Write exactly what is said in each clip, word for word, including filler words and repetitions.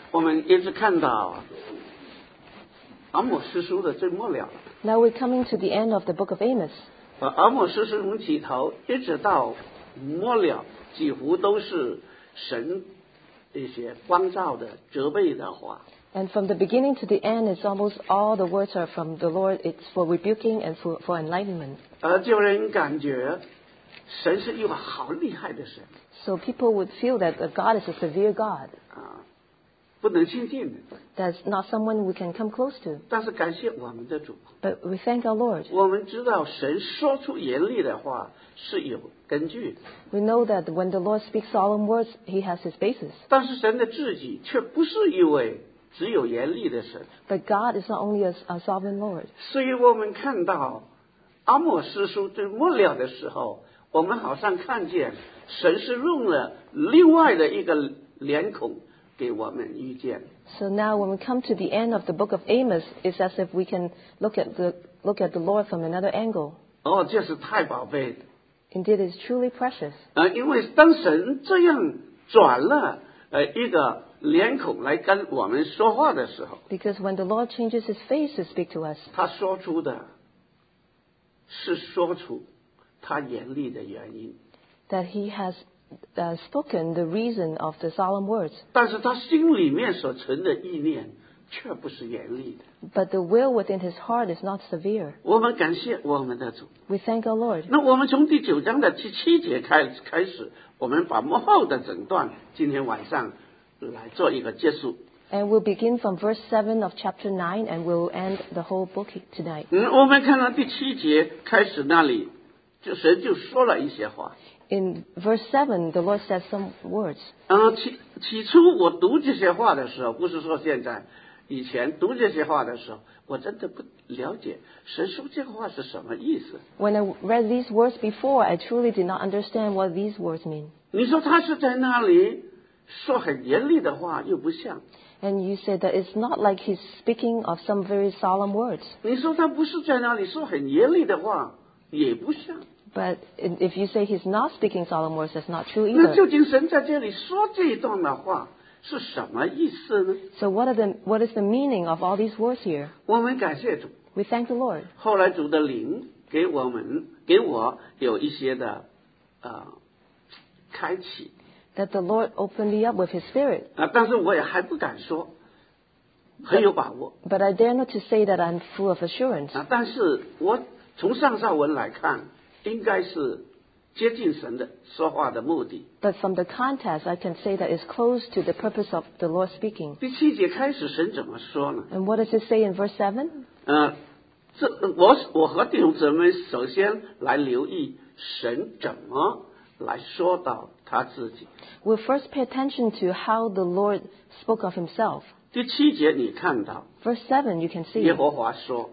我们一直看到阿摩司书的最末了。 Now we're coming to the end of the book of Amos. 呃，阿摩司书从起头一直到末了，几乎都是神一些光照的、责备的话。 And from the beginning to the end, it's almost all the words are from the Lord. It's for rebuking and for, for enlightenment. 而就让人感觉神是一个好厉害的神。 So people would feel that God is a severe God. 啊，不能亲近的。 That's not someone we can come close to. 但是感谢我们的主。 But we thank our Lord. 我们知道神说出严厉的话是有根据的。 We know that when the Lord speaks solemn words, He has His basis. 但是神的自己却不是一位只有严厉的神。 But God is not only a, a sovereign Lord. 所以我们看到阿摩司书最末了的时候，我们好像看见神是用了另外的一个脸孔给我们遇见。 So now when we come to the end of the book of Amos, it's as if we can look at the, look at the Lord from another angle. 哦，这是太宝贝的。 Indeed, it's truly precious. 呃，因为当神这样转了呃一个脸孔来跟我们说话的时候， Because when the Lord changes His face to speak to us, 他说出的是说出他严厉的原因。 that He has uh, spoken the reason of the solemn words. 但是他心里面所存的意念却不是严厉的。 But the will within His heart is not severe. 我们感谢我们的主。 We thank our Lord. 那我们从第九章的第七节开开始，我们把幕后的整段今天晚上来做一个结束。 And we'll begin from verse seven of chapter nine, and we'll end the whole book tonight. 嗯，我们看到第七节开始那里，就神就说了一些话。 In verse seven, the Lord says some words. 啊，起起初我读这些话的时候，不是说现在，以前读这些话的时候，我真的不了解神说这个话是什么意思。 When I read these words before, I truly did not understand what these words mean. 你说他是在那里说很严厉的话，又不像。 And you said that it's not like He's speaking of some very solemn words. 你说他不是在那里说很严厉的话，也不像。 But if you say He's not speaking solemn words, that's not true 那 either. 究竟神在这里说这一段的话是什么意思呢？ So what are the what is the meaning of all these words here? 我们感谢主。 We thank the Lord. 后来主的灵给我们给我有一些的呃开启。 That the Lord opened me up with His Spirit. 啊，但是我也还不敢说，很有把握。 But I dare not to say that I'm full of assurance. 啊，但是我从上下文来看，应该是接近神的说话的目的。 But from the context, I can say that it's close to the purpose of the Lord speaking. 第七节开始，神怎么说呢？ And what does it say in verse seven? 呃，这我我和弟兄姊妹首先来留意神怎么来说到他自己。 We'll first pay attention to how the Lord spoke of Himself. 第七节你看到 Verse seven, you can see, 耶和华说，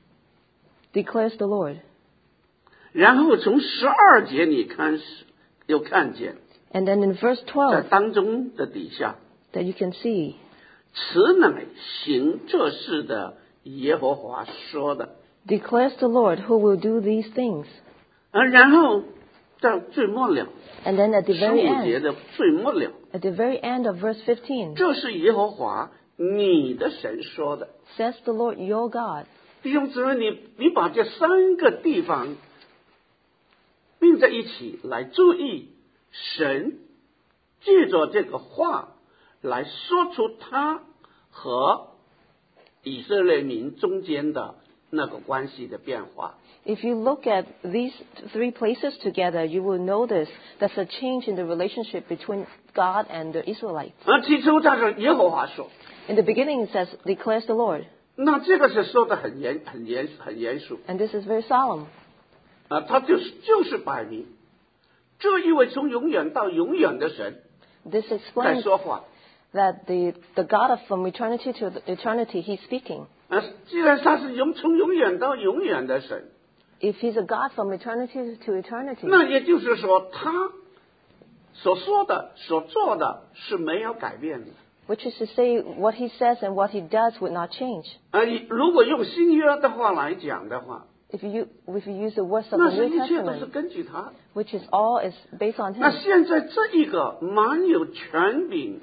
declares the Lord. 然后从十二节你看又看见 And then in verse 在 twelve, 当中的底下， that you can see, 此乃行这事的耶和华说的。 declares the Lord who will do these things. 啊，然后到最末了， And then at the 十 very 五节 end, 的最末了， at the very end of verse fifteen, 这是耶和华你的神说的。 says the Lord your God. 弟兄姊妹，你你把这三个地方并在一起来注意，神借着这个话来说出他和以色列民中间的那个关系的变化。 If you look at these three places together, you will notice there's a change in the relationship between God and the Israelites. 而起初他是耶和华说， In the beginning, it says, declares the Lord. 那这个是说的很严、很严、很严肃 And this is very solemn. 啊，他就是就是摆明，这一位从永远到永远的神 This 在 explains 说话。 that the, the God of from eternity to eternity, He's speaking. 啊，既然他是永从永远到永远的神， If He's a God from eternity to eternity, 那也就是说，他所说的、所做的是没有改变的。 which is to say, what He says and what He does would not change. 啊，如果用新约的话来讲的话， If you, if you use the words of 那 the 是 New 一切都是 Testament, 根据他。 which is all is based on 那 Him. 现在这一个蛮有权柄、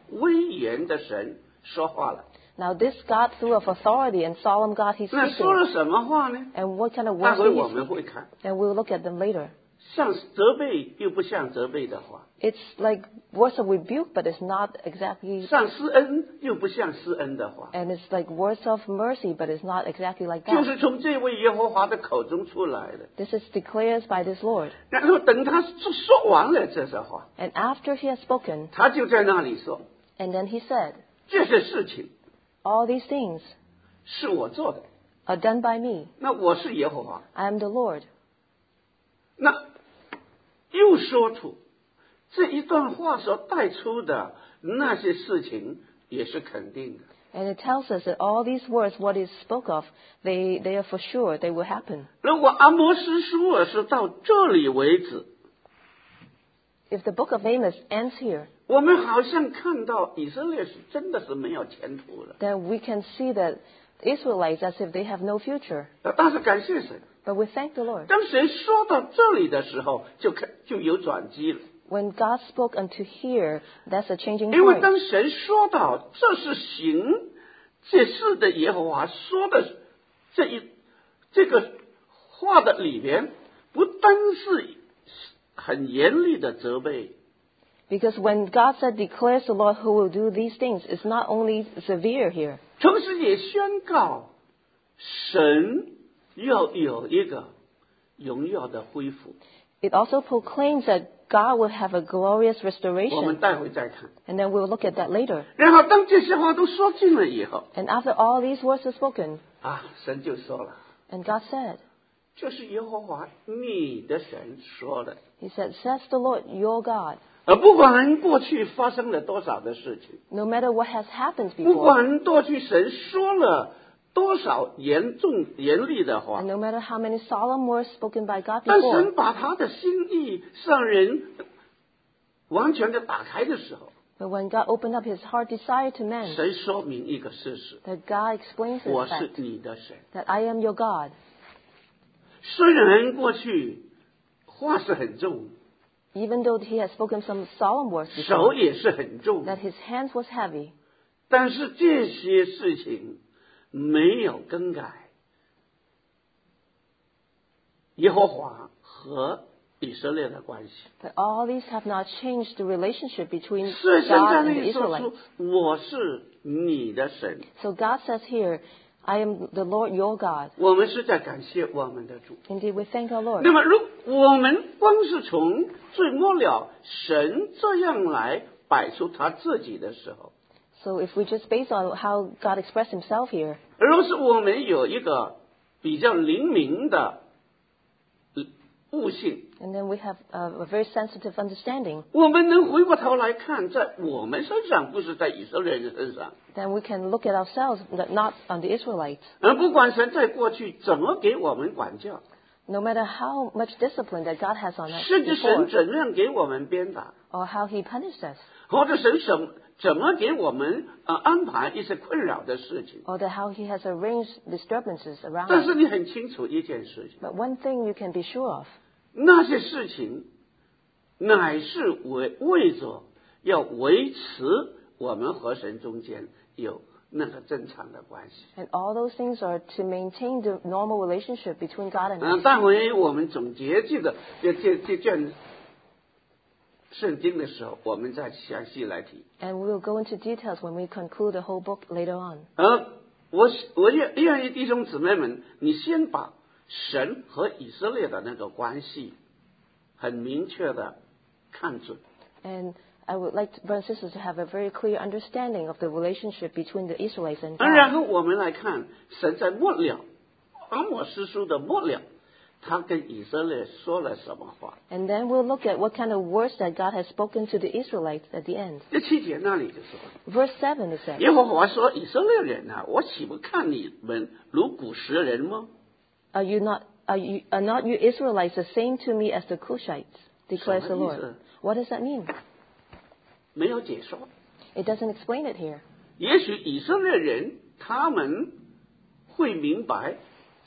威严的神说话了。 Now this God, through of authority and solemn God, He's 那说 speaking. 了什么话呢？ And what kind of 待 words 会 did 我 He 们 speak? 会看， And we'll look at them later. 像责备又不像责备的话， It's like words of rebuke, but it's not exactly, 像施恩又不像施恩的话， and it's like words of mercy, but it's not exactly like 就 that. 是从这位耶和华的口中出来的。 This is declared by this Lord. 然后等他说完了这些话， And after He has spoken, 他就在那里说： and then He said, 这些事情 all these things 是我做的， are done by me. 那我是耶和华。 I am the Lord. 那又说出这一段话所带出的那些事情也是肯定的。 And it tells us that all these words, what is spoke of, they, they are for sure, they will happen. 如果阿摩斯书尔是到这里为止， If the book of Amos ends here, 我们好像看到以色列是真的是没有前途了。 then we can see that the Israelites as if they have no future. 但是感谢神， But we thank the Lord. 当神说到这里的时候，就看就有转机了。 When God spoke unto here, that's a changing 因为 point. 当神说到这是行这事的耶和华说的这一这个话的里边，不单是很严厉的责备， Because when God said, declares the Lord who will do these things, it's not only severe here. 同时也宣告神要有一个荣耀的恢复。 It also proclaims that God will have a glorious 我们 restoration. 待会再看。 And then we'll look at that later. 然后当这些话都说尽了以后， And after all these words are spoken, 啊，神就说了， and God said, 这是耶和华你的神说的。 He said, says the Lord, your God. 而不管过去发生了多少的事情， No matter what has happened 不 before, 管过去神说了多少严重严厉的话 and，no matter how many solemn words spoken by God 当 before, 神把他的心意让人完全的打开的时候， but when God opened up His heart desire to man, 神说明一个事实： that God explains in 我是 fact 你的神。 that I am your God. 虽然过去话是很重， Even though He has spoken some solemn words 手 before, 也是很重， that His hands was heavy, 但是这些事情没有更改。耶和华和以色列的关系， but all these have not changed the relationship between 所以神在 God 那 and the 里说 Israelites. 出：“我是你的神。 So God says here, I am the Lord your God. ” 我们是在感谢我们的主。 Indeed, we thank our Lord. 那么，如我们光是从最末了神这样来摆出他自己的时候， So if we just base on how God expressed Himself here, 若是我们有一个比较灵敏的悟性， and then we have a, a very sensitive understanding, 我们能回过头来看，在我们身上，不是在以色列人身上。 then we can look at ourselves, but not on the Israelites. 而不管神在过去怎么给我们管教， No matter how much discipline that God has on us 甚至神 before, 怎样给我们鞭打， or how He punished us, 或者神怎怎么给我们呃安排一些困扰的事情。 or that how He has arranged disturbances around 但 us. 是你很清楚一件事情， But one thing you can be sure of, 那些事情乃是为为着要维持我们和神中间有那个正常的关系。 and all those things are to maintain the normal relationship between God and 嗯， us. 待会我们总结这个这这这卷圣经的时候，我们再详细来提。 And we will go into details when we conclude the whole book later on. 而我我愿愿意弟兄姊妹们，你先把神和以色列的那个关系很明确的看准， And I would like to, brothers and sisters, to have a very clear understanding of the relationship between the Israelites and 而然 God. 后我们来看神在末了，阿摩司书的末了，他跟以色列说了什么话？ And then we'll look at what kind of words that God has spoken to the Israelites at the end. 第七节那里就说， Verse seven it says, 耶和华说：“以色列人啊，我岂不看你们如古时人吗？ Are you not, are you, are not you Israelites the same to me as the Cushites? Declares the Lord. 什么意思？ What does that mean? 没有解说。 It doesn't explain it here. 也许以色列人他们会明白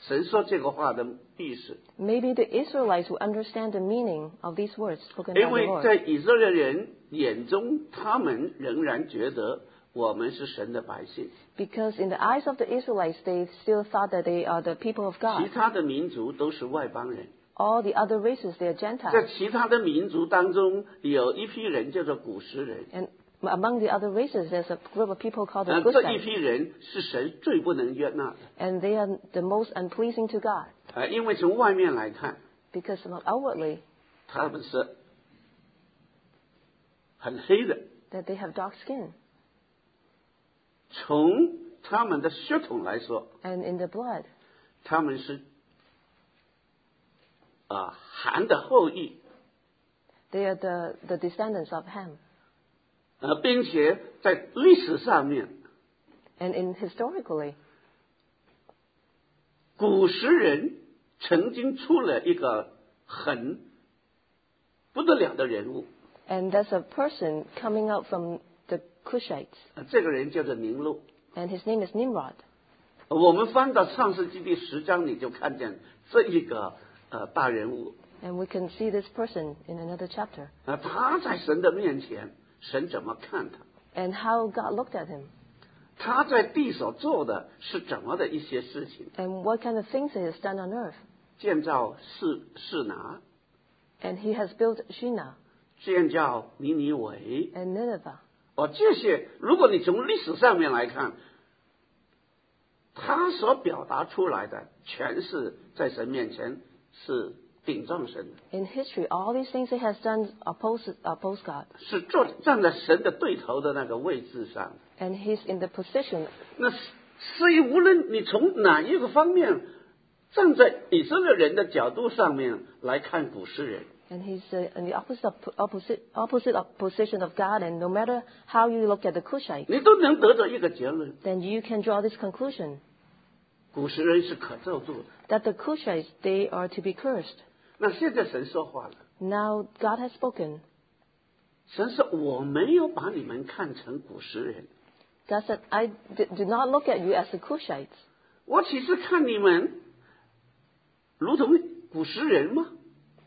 神说这个话的意思。 Maybe the Israelites will understand the meaning of these words spoken by 因 the 为 Lord. 在以色列人眼中，他们仍然觉得我们是神的百姓。 Because in the eyes of the Israelites, they still thought that they are the people of 其 God. 他的民族都是外邦人。 All the other races, they are 在 Gentiles. 其他的民族当中，有一批人叫做古时人。 And among the other races, there's a group of people called the 呃，这一 Gushites. 批人是神最不能悦纳的。 And they are the most unpleasing to God. 呃，因为从外面来看， Because outwardly, 他们是很黑的。 that they have dark skin. 从他们的血统来说， And in the blood, 他们是啊韩的后裔。 they are the, the descendants of Ham. 呃，并且在历史上面， And in historically, 古时人曾经出了一个很不得了的人物， and there's a person coming out from the Cushites. 呃这个人叫做宁禄。 And his name is Nimrod. 我们翻到创世纪第十章，你就看见这一个呃大人物。 And we can see this person in another chapter. 呃，他在神的面前，神怎么看他？ And how God looked at him. 他在地所做的是怎么的一些事情？ And what kind of things he has done on earth. 建造示示拿， And he has built Shinar 建造尼尼微。 and Nineveh. 哦，这些如果你从历史上面来看，他所表达出来的，全是在神面前是顶撞神的， In history, all these things he has done oppose, oppose God. 是坐站在神的对头的那个位置上。 And he's in the position. 那所以无论你从哪一个方面，站在以色列人的角度上面来看古时人， And he's uh, in the opposite, of, opposite, opposite of position of God. And no matter how you look at the Cushites, 你都能得到一个结论： then you can draw this conclusion 古时人是可咒诅的。 that the Cushites, they are to be cursed. 那现在神说话了， Now God has spoken. 神说我没有把你们看成古时人， God said, I d- do not look at you as the Cushites. 我岂是看你们如同古时人吗？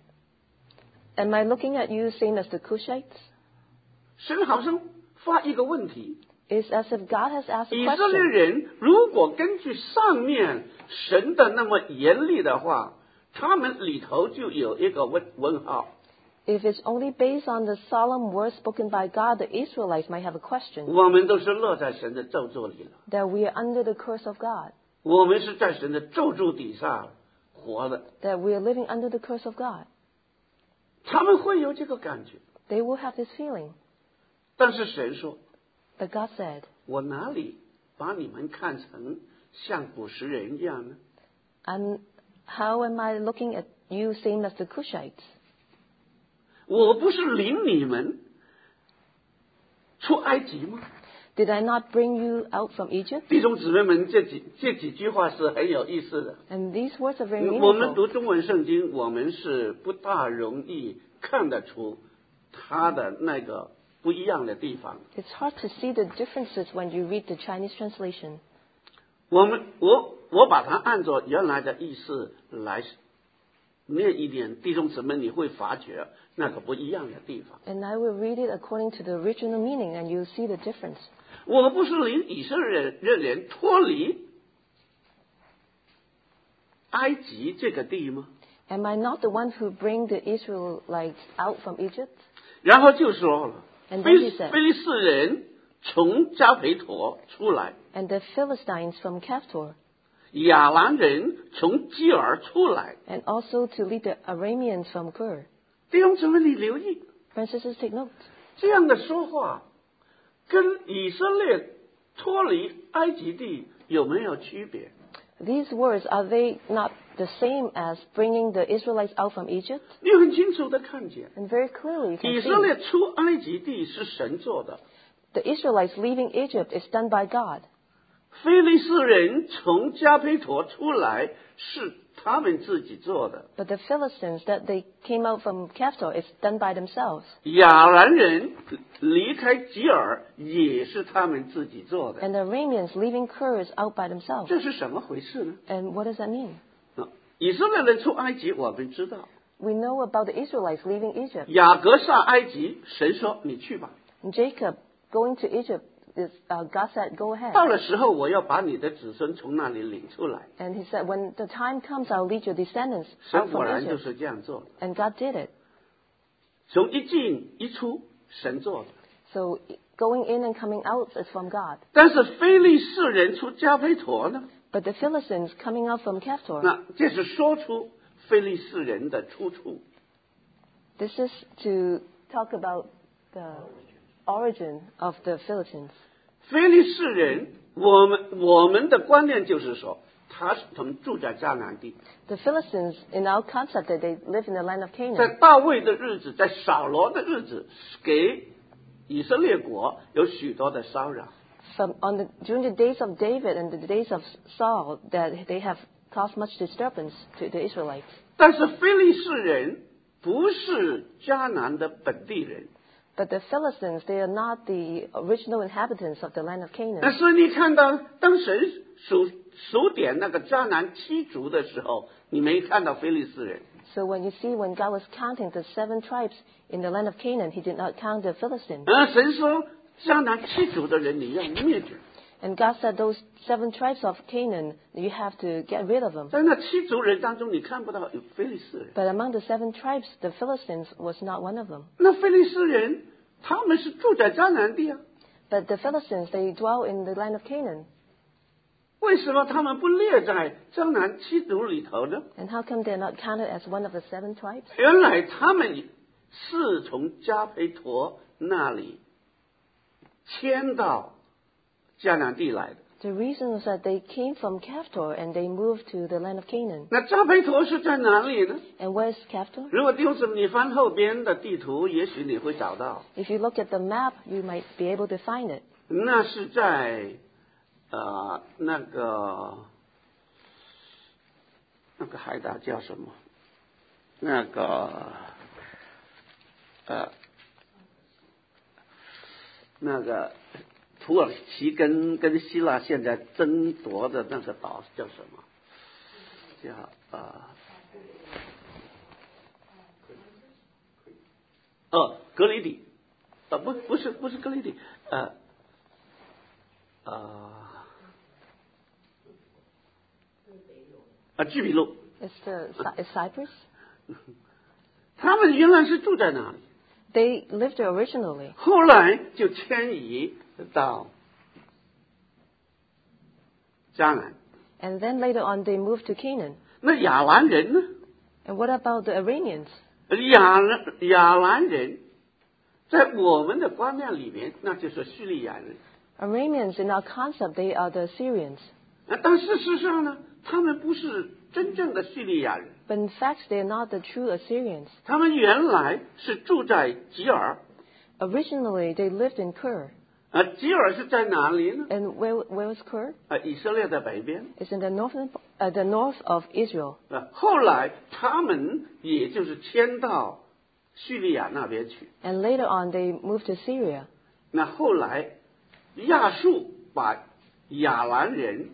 Am I looking at you same as the Cushites? 神好像发一个问题： It's as if God has asked a 以色列 question. 人如果根据上面神的那么严厉的话，他们里头就有一个问问号。 If it's only based on the solemn words spoken by God, the Israelites might have a question 我们都是落在神的咒诅里了， that we are under the curse of God, 我们是在神的咒诅底下活的， that we are living under the curse of God. 他们会有这个感觉。 They will have this feeling. 但是神说： But God said, 我哪里把你们看成像古时人一样呢？ I'm, how am I looking at you same as the Cushites? 我不是领你们出埃及吗？ Did I not bring you out from Egypt? 弟兄姊妹们，这几这几句话是很有意思的。 And these words are very 我们 meaningful. 读中文圣经，我们是不大容易看得出它的那个不一样的地方。 It's hard to see the differences when you read the Chinese translation. 我们我我把它按照原来的意思来念一念，弟兄姊妹，你会发觉那个不一样的地方。 And I will read it according to the original meaning, and you'll see the difference. 我不是领以色列人脱离埃及这个地吗？ Am I not the one who bring the Israelites out from Egypt? 然后就说了， And 非 then he said, 非利士人从加培陀出来， and the Philistines from Caphtor, 亚兰人从基尔出来。 and also to lead the Arameans from Gur. 弟兄姊妹，你留意 Friends, sisters, take note. 这样的说话，跟以色列脱离埃及地有没有区别？ These words, are they not the same as bringing the Israelites out from Egypt? 你很清楚的看见， And very clearly you 以 can 色 see 列出埃及地是神做的， the Israelites leaving Egypt is done by God. 非利士人从加培陀出来是他们自己做的， But the Philistines that they came out from Caphtor is done by themselves. 亚兰人离开吉尔也是他们自己做的。 And the Arameans leaving Gur is out by themselves. 这是什么回事呢？ And what does that mean? 以色列人出埃及，我们知道。 We know about the Israelites leaving Egypt. 雅各上埃及，神说你去吧。 Jacob going to Egypt, is, uh, God said, go ahead. 到了时候，我要把你的子孙从那里领出来。 And he said, when the time comes, I'll lead your descendants 神 out 果 from 然就 Egypt. 是这样做的。 And God did it. 从一进一出，神做的。 So going in and coming out is from God. 但是非利士人出加菲陀呢？ But the Philistines coming out from Caphtor, 那这是说出非利士人的出处。 this is to talk about the origin of the Philistines. 非利士人，我们我们的观念就是说，他是他们住在迦南地， The Philistines, in our concept, that they live in the land of 在 Canaan. 大卫的日子，在扫罗的日子，给以色列国有许多的骚扰。 From on the, during the days of David and the days of Saul, that they have caused much disturbance to the Israelites. 但是非利士人不是迦南的本地人， But the Philistines, they are not the original inhabitants of the land of 那 Canaan. 所以你看到当神数数点那个迦南七族的时候，你没看到非利士人。 So when you see when God was counting the seven tribes in the land of Canaan, he did not count the Philistines. 而神说迦南七族的人你要灭绝， And God said those seven tribes of Canaan, you have to get rid of them. 在那七族人当中，你看不到有非利士人。 But among the seven tribes, the Philistines was not one of them. 那非利士人他们是住在迦南地啊， But the Philistines, they dwell in the land of Canaan. 为什么他们不列在迦南七族里头呢？ And how come they're not counted as one of the seven tribes? 原来他们是从加培陀那里迁到迦南地来的。 The reason was that they came from Caphtor and they moved to the land of Canaan. 那加培陀是在哪里呢？ And where's Caphtor? 如果弟兄姊妹你翻后边的地图，也许你会找到， If you look at the map, you might be able to find it. 那是在呃那个那个海岛叫什么？那个呃那个土耳其跟跟希腊现在争夺的那个岛叫什么？叫呃哦格里底，呃不不是不是格里底，呃呃啊居比路， It's the Cy- it's Cyprus. 他们原来是住在那里， They lived there originally. 后来就迁移到迦南。 And then later on, they moved to Canaan. 那亚兰人呢？ And what about the Arameans? 亚兰亚兰人，在我们的观念里面，那就是叙利亚人。 Arameans, in our concept, they are the Syrians. 啊但事实上呢，他们不是真正的叙利亚人， But in fact, they are not the true Assyrians. 他们原来是住在吉尔。 Originally, they lived in Kir. 啊，吉尔是在哪里呢？ And where, where was Kir? 啊，以色列的北边。 It's in the northern, uh, the north of Israel. 啊，后来他们也就是迁到叙利亚那边去。 And later on, they moved to Syria. 那后来亚述把亚兰人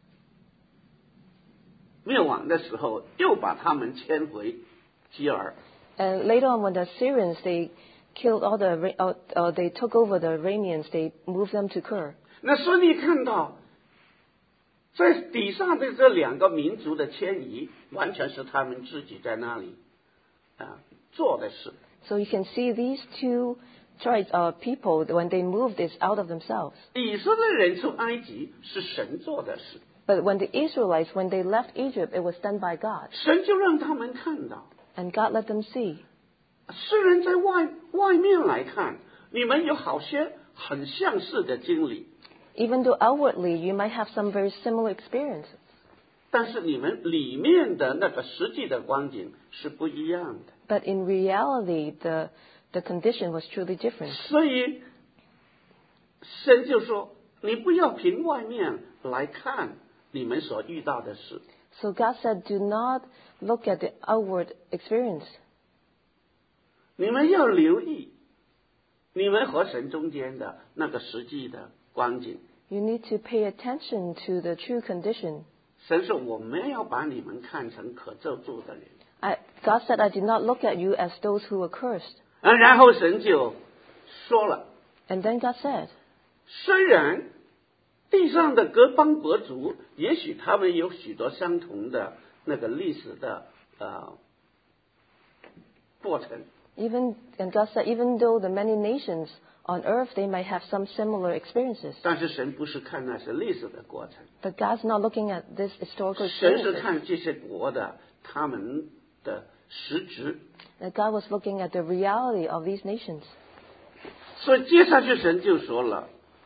灭亡的时候，又把他们迁回吉尔。 And later on, when the Syrians, they killed all the, Ara- uh, uh, they took over the Arameans, they moved them to Kir. 那所以你看到，在底下的这两个民族的迁移，完全是他们自己在那里啊做的事。 So you can see these two tribes, uh, people, when they moved, it's out of themselves. 以色列人出埃及是神做的事， But when the Israelites, when they left Egypt, it was done by God. 神就让他们看到， And God let them see. 虽然在外外面来看，你们有好些很相似的经历， Even though outwardly you might have some very similar experiences, 但是你们里面的那个实际的光景是不一样的。 but in reality, the, the condition was truly different. 所以神就说：“你不要凭外面来看你们所遇到的事， So God said, do not look at the outward experience. 你们要留意你们和神中间的那个实际的光景。 You need to pay attention to the true condition. 神说我没有把你们看成可咒诅的人。 I, God said, I did not look at you as those who were cursed. 啊，然后神就说了， And then God said, 虽然地上的各邦国族，也许他们有许多相同的那个历史的呃过程， even, and God said, even though the many nations on earth, they might have some similar experiences. 但是神不是看那些历史的过程， But God's not looking at this historical 神是 experiences. 看这些国的他们的实质。 That God was looking at the reality of these nations. 所以接下去神就说了，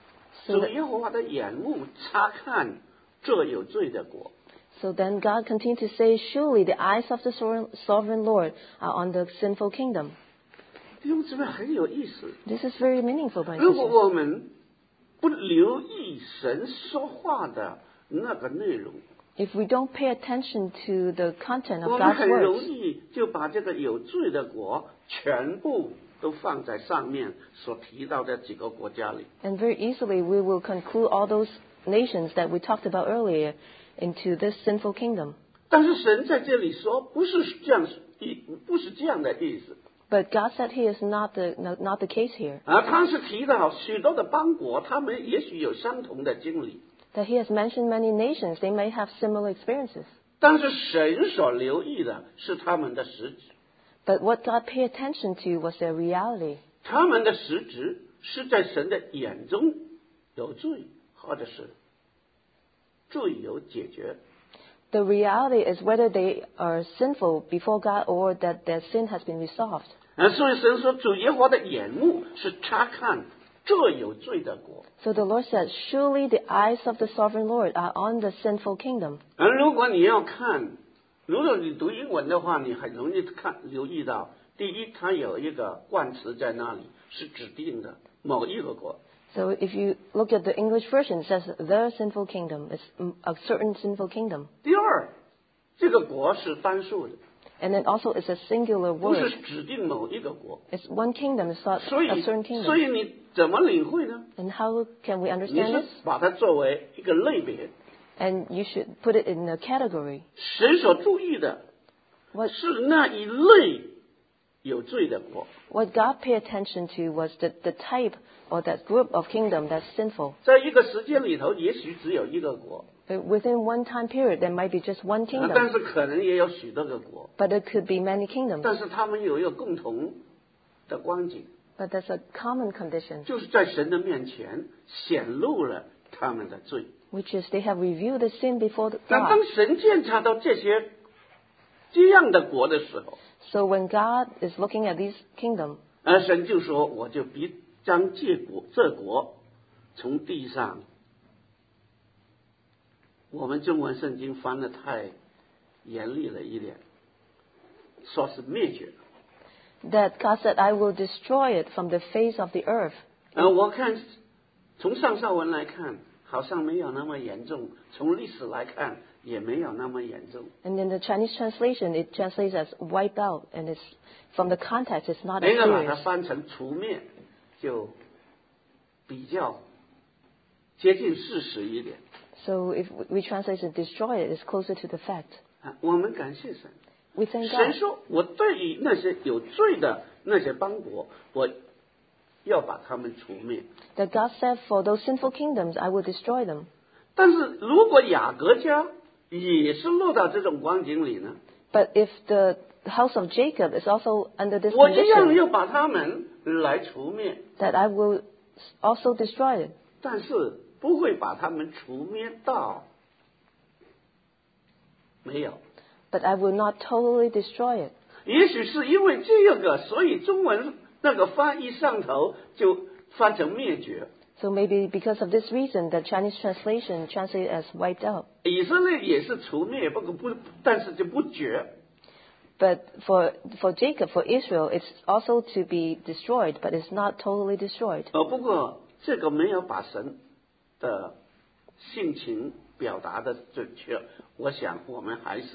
So 主 that, 耶和华的眼目察看这有罪的国。 so then God continued to say, surely the eyes of the sovereign, sovereign Lord are on the sinful kingdom. 弟兄姊妹很有意思， This is very meaningful, my 如果 sister. 我们不留意神说话的那个内容， If we don't pay attention to the content 我 of 们 God's 很容 words, 易就把这个有罪的国全部都放在上面所提到的几个国家里。 and very easily we will conclude all those nations that we talked about earlier into this sinful kingdom. 但是神在这里说，不是这样意，不是这样的意思 But God said He is not the, not, not the case here. 啊，他是提到许多的邦国，他们也许有相同的经历， That He has mentioned many nations, they may have similar experiences. 但是神所留意的是他们的实质， But what God paid attention to was their reality. 他们的实质是在神的眼中有罪，或者是罪有解决。 The reality is whether they are sinful before God or that their sin has been resolved. 啊，所以神说，主耶和华的眼目是察看这有罪的国。 So the Lord said, surely the eyes of the sovereign Lord are on the sinful kingdom. 而如果你要看，如果你读英文的话，你很容易看留意到，第一，它有一个冠词在那里，是指定的某一个国。 So if you look at the English version, it says the sinful kingdom. It's a certain sinful kingdom. 第二，这个国是单数的， And then also it's a singular 不是 word. 指定某一个国。 It's one kingdom, it's not 所以 a certain， 所 kingdom. 以你怎么领会呢？ And how can we 你 understand 是 this? 把它作为一个类别， And you should put it in a category. 神所注意的 What, 是那一类有罪的国。 what God paid attention to was the, the type or that group of kingdom that's sinful. 在一个时间里头，也许只有一个国， But within one time period, there might be just one 啊但 kingdom. 是可能也有许多个国， But there could be many kingdoms. 但是他们有一个共同的光景， But there's a common condition, 就是在神的面前显露了他们的罪。 which is they have revealed the sin before the 那 God. 当神检查到这些这样的国的时候， So when God is looking at these kingdoms, 而神就说：“我就必将这国这国从地上。”我们中文圣经翻的太严厉了一点，说是灭绝。 that God said, I will destroy it from the face of the earth. 呃，我看从上下文来看，好像没有那么严重；从历史来看，也没有那么严重。 And in the Chinese translation, it translates as wiped out, and it's from the context, it's not as 那个把它 serious. 翻成除灭，就比较接近事实一点。 So if we translate it destroy it, it's closer to the fact. 啊，我们感谢神。 We thank 神 God 说：“我对于那些有罪的那些邦国，我要把他们除灭。 that God said, for those sinful kingdoms, I will destroy them. 但是如果雅各家也是落到这种光景里呢， But if the house of Jacob is also under this 我一样 condition, 要把他们来除灭， that I will also destroy it. 但是不会把他们除灭到没有。 But I will not totally destroy it. 也许是因为这个，所以中文那个翻译上头就翻成灭绝。 So maybe because of this reason, the Chinese translation translated as wiped out. 以色列也是除灭，不过不，但是就不绝。 But for, for Jacob, for Israel, it's also to be destroyed, but it's not totally destroyed. 呃，不过这个没有把神的性情表达的准确，我想我们还是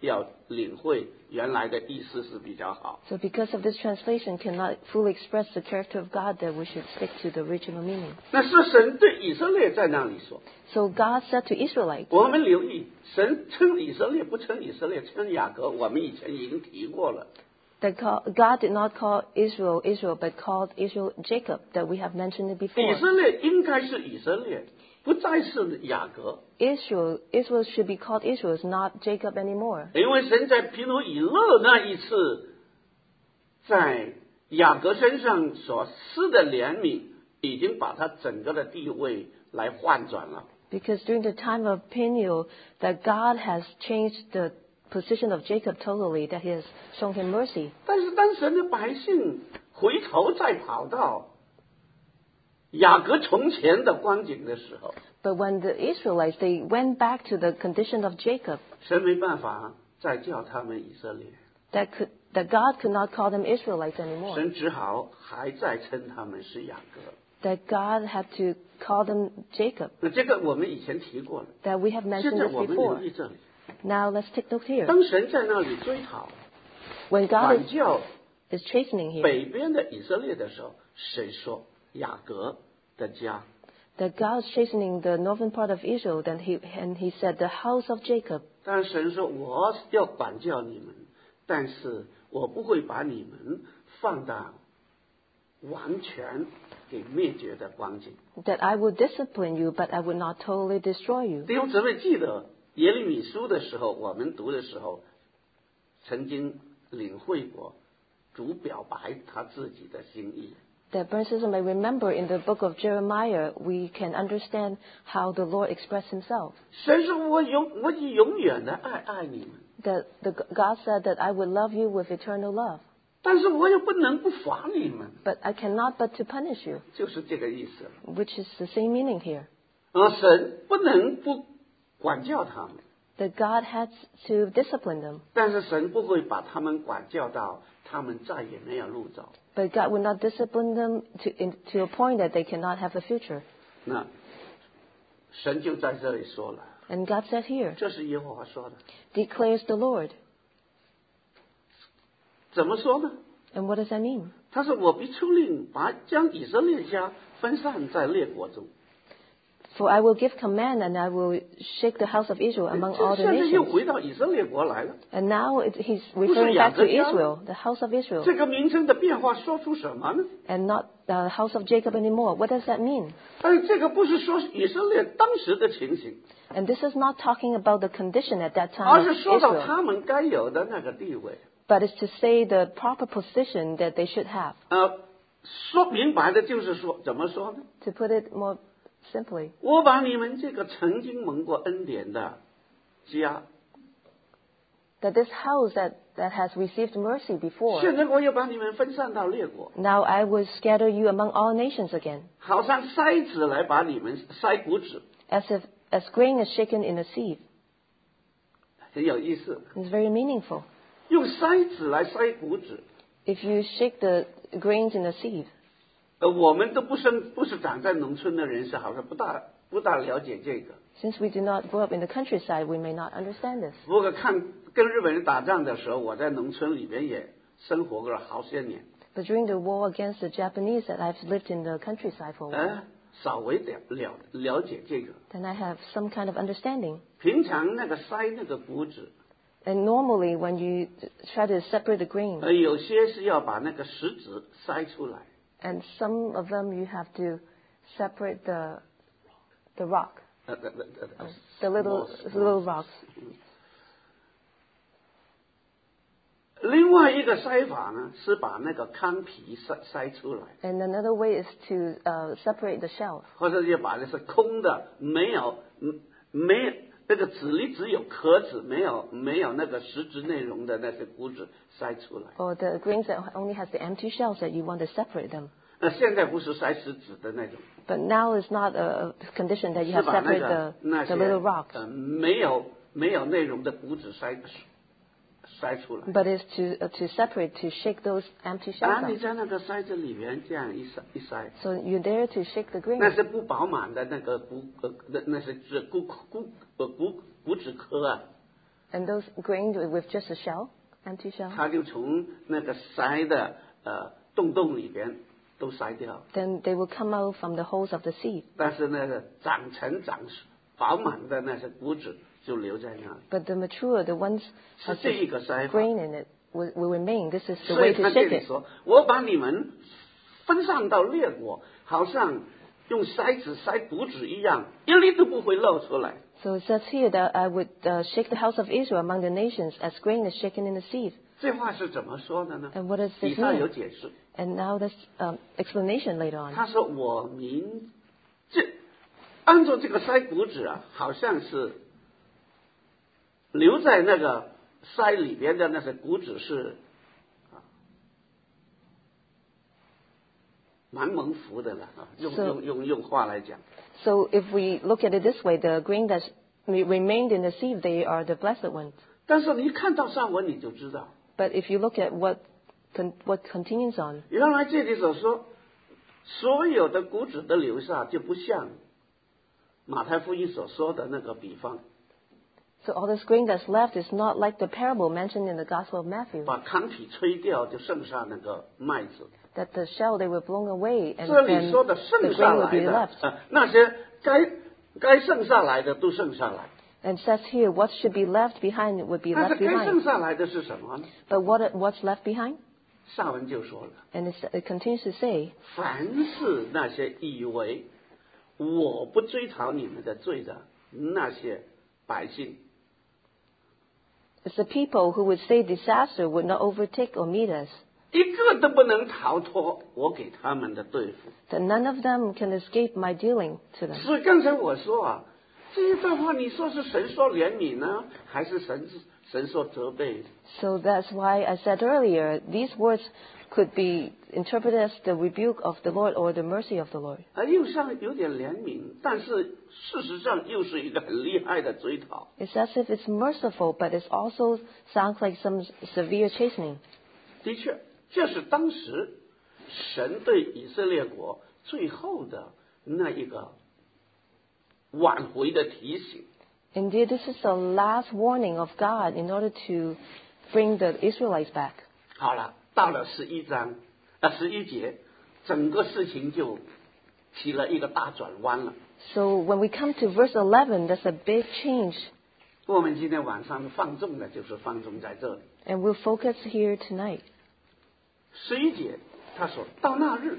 要领会原来的意思是比较好。 So because of this translation cannot fully express the character of God, that we should stick to the original meaning. 那是神对以色列在那里说， So God said to Israelites, 我们留意，神称以色列不称以色列，称雅各，我们以前已经提过了。 that call, God did not call Israel Israel, but called Israel Jacob, that we have mentioned it 以 before. 色列应该是以色列，不再是雅各， Israel, Israel should be called Israel, it's not Jacob anymore. 因为神在皮努以勒那一次，在雅各身上所施的怜悯，已经把他整个的地位来换转了。 Because during the time of Peniel, that God has changed the position of Jacob totally, that he has shown him mercy. 但是当神的百姓回头再跑到雅各从前的光景的时候， But when the Israelites, they went back to the condition of Jacob, 神没办法再叫他们以色列， that, could, that God could not call them Israelites anymore. 神只好还在称他们是雅各。 That God had to call them Jacob. 那这个我们以前提过了， That we have 现 mentioned 在 this 我们留 before. 意这里。 Now let's take note here. 当神在那里追讨、 When God 管 is, 教 is chastening here, 北边的以色列的时候，谁说雅各的家？ that God is chastening the northern part of Israel, then he, and he said, the house of Jacob. 当然神说我要管教你们，但是我不会把你们放到完全给灭绝的光景。 That I will discipline you, but I will not totally destroy you. 弟兄姊妹记得耶利米书的时候，我们读的时候，曾经领会过主表白他自己的心意。 That brothers and sisters may remember in the book of Jeremiah, we can understand how the Lord expressed himself. 神说我永我以永远的爱爱你们， That the, God said that I would love you with eternal love, 但是我又不能不罚你们， but I cannot but to punish you, 就是这个意思。 which is the same meaning here. 啊，神不能不管教他们， That God had to discipline them, 但是神不会把他们管教到他们再也没有路走。 but God would not discipline them to, in, to a point that they cannot have a future. 那神就在这里说了， And God said here, 这是耶和华说的， declares the Lord. 怎么说呢？ And what does that mean? 他说：“我必出令，把将以色列家分散在列国中。 For I will give command and I will shake the house of Israel among all 这 the 现在又 nations. 回到以色列国来了。 And now it, he's referring back to Israel, the house of Israel, 这个名称的变化说出什么呢？ and not the house of Jacob anymore. What does that mean? 但是这个不是说以色列当时的情形， And this is not talking about the condition at that 而 time 是 of 说到 Israel, 他们该有的那个地位。 but it's to say the proper position that they should have. 呃，说明白的就是说，怎么说呢？ To put it more simply, 我把你们这个曾经蒙过恩典的家， that this house that, that has received mercy before, 现在我又把你们分散到列国， now I will scatter you among all nations again, 好像筛子来把你们筛谷子， as if as grain is shaken in a sieve. 很有意思。 It's very meaningful. 用筛子来筛谷子， If you shake the grains in a sieve, 呃，我们都不生不是长在农村的人士，好像不大不大了解这个。 since we do not grow up in the countryside, we may not understand this. 不过看跟日本人打仗的时候，我在农村里边也生活过了好些年， But during the war against the Japanese that I've lived in the countryside for a while, 呃，稍微了了了解这个。 then I have some kind of understanding. 平常那个筛那个谷子， And normally when you try to separate the grain, 呃，有些是要把那个石子筛出来， and some of them you have to separate the the rock, 呃呃呃呃 the little small- little rocks. 另外一个筛法呢，是把那个糠皮筛筛出来， And another way is to uh, separate the shell, 或者就把那是空的，没有嗯没有那个籽里只有壳子，没有没有那个实质内容的那些谷子筛出来。 or the grains that only has the empty shells that you want to separate them. 那现在不是筛石子的那种， But now is not a condition that you 是 have 把那 separate 个 the, 那 the 些 little rocks, 呃没有没有内容的谷子筛筛出来。 but is to uh, to separate, to shake those empty 然 shells 后你 out. 在那个筛子里边这样一筛一筛， So you're there to shake the 那 grain. 是不饱满的那个谷呃那那是指谷谷呃谷谷子壳啊， And those grain with just a shell, empty shell, 它就从那个筛的呃洞洞里边都筛掉。 then they will come out from the holes of the seed. 但是那个长成长饱满的那些谷子就留在那里。 But the mature, the ones 是 have 这一个 the 筛法。 grain in it, will, will remain. This is the 所以 way to 他这 shake 里 it. 说，我把你们分散到列国，好像用筛子筛谷子一样，一粒都不会漏出来。 So it says here that I would uh, shake the house of Israel among the nations as grain is shaken in the seed. 这话是怎么说的呢？ And what does 以 this 上有 mean? 解释。 And now this um, explanation later on. 他说我明这按照这个筛谷子啊，好像是留在那个筛里边的那些谷子是啊蛮蒙福的了啊，用 So- 用用用话来讲。 So if we look at it this way, the grain that remained in the seed, they are the blessed ones. 但是你看到上文你就知道， But if you look at what con- what continues on, 原来这里所说所有的谷子的留下，就不像马太福音所说的那个比方， so all this grain that's left is not like the parable mentioned in the Gospel of Matthew, 把糠皮吹掉，就剩下那个麦子。 that the shell they were blown away and 这里 then 说的 the 剩下 grain will 来 be 的 left. 呃那些该该剩下来的都剩下来， And it says here, what should be left behind would be 但是 left 该剩 behind. 下来的是什么呢？ But what what's left behind? 上文就说了， And it's, it continues to say, 凡是那些以为我不追讨你们的罪的那些百姓， it's the people who would say disaster would not overtake or meet us, 一个都不能逃脱我给他们的对付。 that none of them can escape my dealing to them. 所以刚才我说啊，这一段话你说是神说怜悯呢，还是神神说责备？ So that's why I said earlier, these words could be interpreted as the rebuke of the Lord or the mercy of the Lord. 啊，又像有点怜悯，但是事实上又是一个很厉害的追讨。 It's as if it's merciful, but it also sounds like some severe chastening. 的确，这是当时神对以色列国最后的那一个挽回的提醒。 Indeed, this is the last warning of God in order to bring the Israelites back. 好了，到了十一章啊十一节，整个事情就起了一个大转弯了。 So when we come to verse eleven, there's a big change, 我们今天晚上放纵的就是放纵在这里。 and we'll focus here tonight. 十一节他说到那日，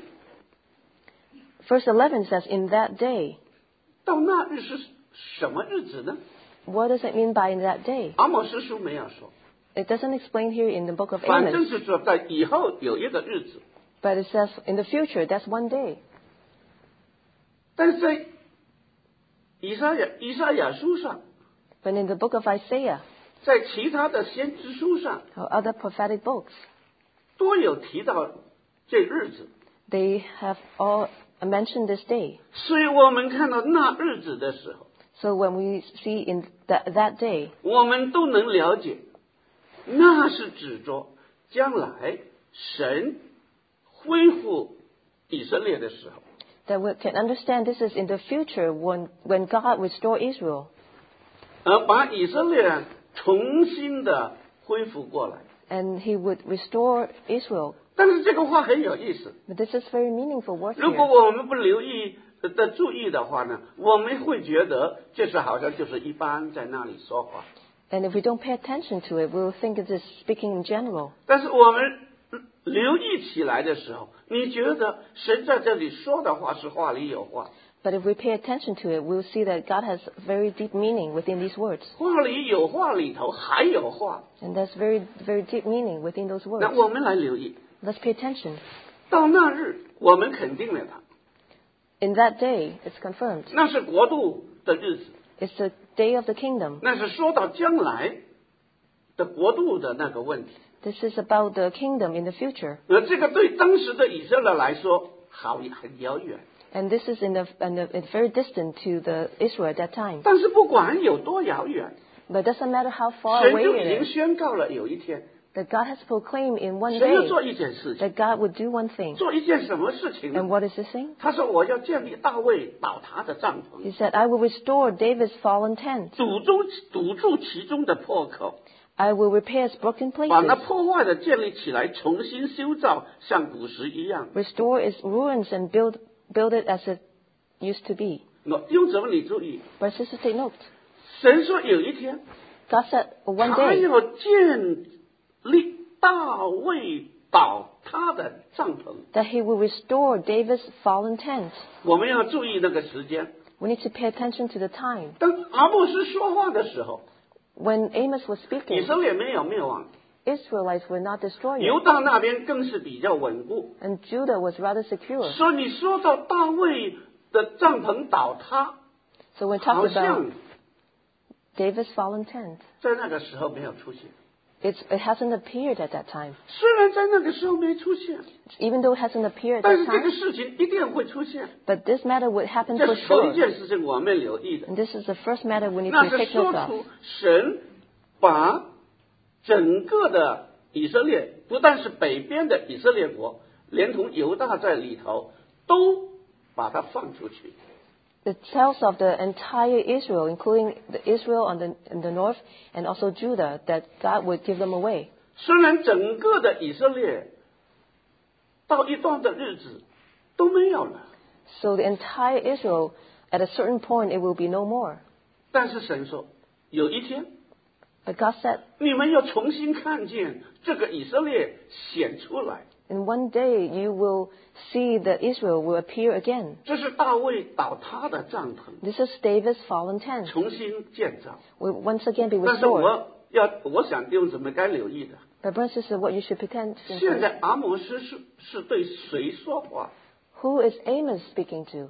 Verse eleven says, in that day. 到那日是什么日子呢？ What does it mean by in that day? 阿摩司书没有说， It doesn't explain here in the book of 反正 Amos, 是说在以后有一个日子。 but it says in the future, that's one day. 但是在以赛亚以赛亚书上， But in the book of Isaiah 在其他的先知书上， or other prophetic books, 都有提到这日子。 they have all mentioned this day. 所以我们看到那日子的时候， So when we see in that, that day, 我们都能了解，那是指着将来神恢复以色列的时候。 that we can understand this is in the future when, when God restore Israel 而把以色列重新的恢复过来。 and he would restore Israel. 但是这个话很有意思， But this is very meaningful word 如果 here. 我们不留意的注意的话呢，我们会觉得这是好像就是一般在那里说话。 And if we don't pay attention to it, we'll think it is speaking in general. 但是我们留意起来的时候，你觉得神在这里说的话是话里有话， But if we pay attention to it, we'll see that God has very deep meaning within these words. 话里有话里头还有话。 And there's very, very deep meaning within those 那 words. 我们来留意， Let's pay attention. 到那日我们肯定了它， In that day, it's confirmed. 那是国度的日子， It's the day of the kingdom. 那是说到将来的国度的那个问题。 This is about the kingdom in the future. 而这个对当时的以色列来说，好很遥远。 And this is in the, in the in very distant to the Israel at that time. 但是不管有多遥远， But it doesn't matter how far 神 away 就已 it 经 is. 宣告了有一天 that God has proclaimed in one 神要 day 做一件事情， that God would do one thing. 做一件什么事情 And 呢？ what is this thing? 他说：“我要建立大卫倒塌的帐 He 篷， said, I will restore David's fallen tent. 堵住堵住其中的破口， I will repair its broken 把那 places, 破坏的建立起来，重新修造，像古时一样。 restore its ruins, and build, build it as it used to be. ” 我用什么？你注意， But sisters, take note. 神说有一天， God said, one 他 day, 要建立大卫倒塌的帐篷。 that he will restore David's fallen tent. 我们要注意那个时间。 We need to pay attention to the time. 当阿莫斯说话的时候， When Amos was 以 speaking, 色列没有灭亡， Israelites were not destroyed 犹 yet, 大那边更是比较稳固。 and Judah was rather secure. 所以你说到大卫的帐篷倒塌， So when 好 talking 像 about David's fallen tent, 在那个时候没有出现。 it's, it hasn't appeared at that time. 虽然在那个时候没出现， Even though it hasn't appeared at 但 that 是这个 time, 事情一定会出现。 but this matter would happen 这 for 是头一 sure. 件事情我们留意的， And this is the first matter we need 那 to 是 take 说 note of. 出神把整个的以色列，不但是北边的以色列国，连同犹大在里头，都把它放出去。 It tells of the entire Israel, including the Israel on the, in the north and also Judah, that God would give them away. 虽然整个的以色列到一段的日子都没有了， So the entire Israel, at a certain point, it will be no more. 但是神说，有一天 But God said, 你们要重新看见这个以色列显出来。 in one day you will see that Israel will appear again. 这是大卫倒塌的帐篷， This is David's fallen tent. 重新建造。 Will once again be 但是 restored. 我要，我想弟兄姊妹该留意的， But brothers and sisters, what you should pay attention 现 to. 在阿摩斯是是对谁说话？ Who is Amos speaking to?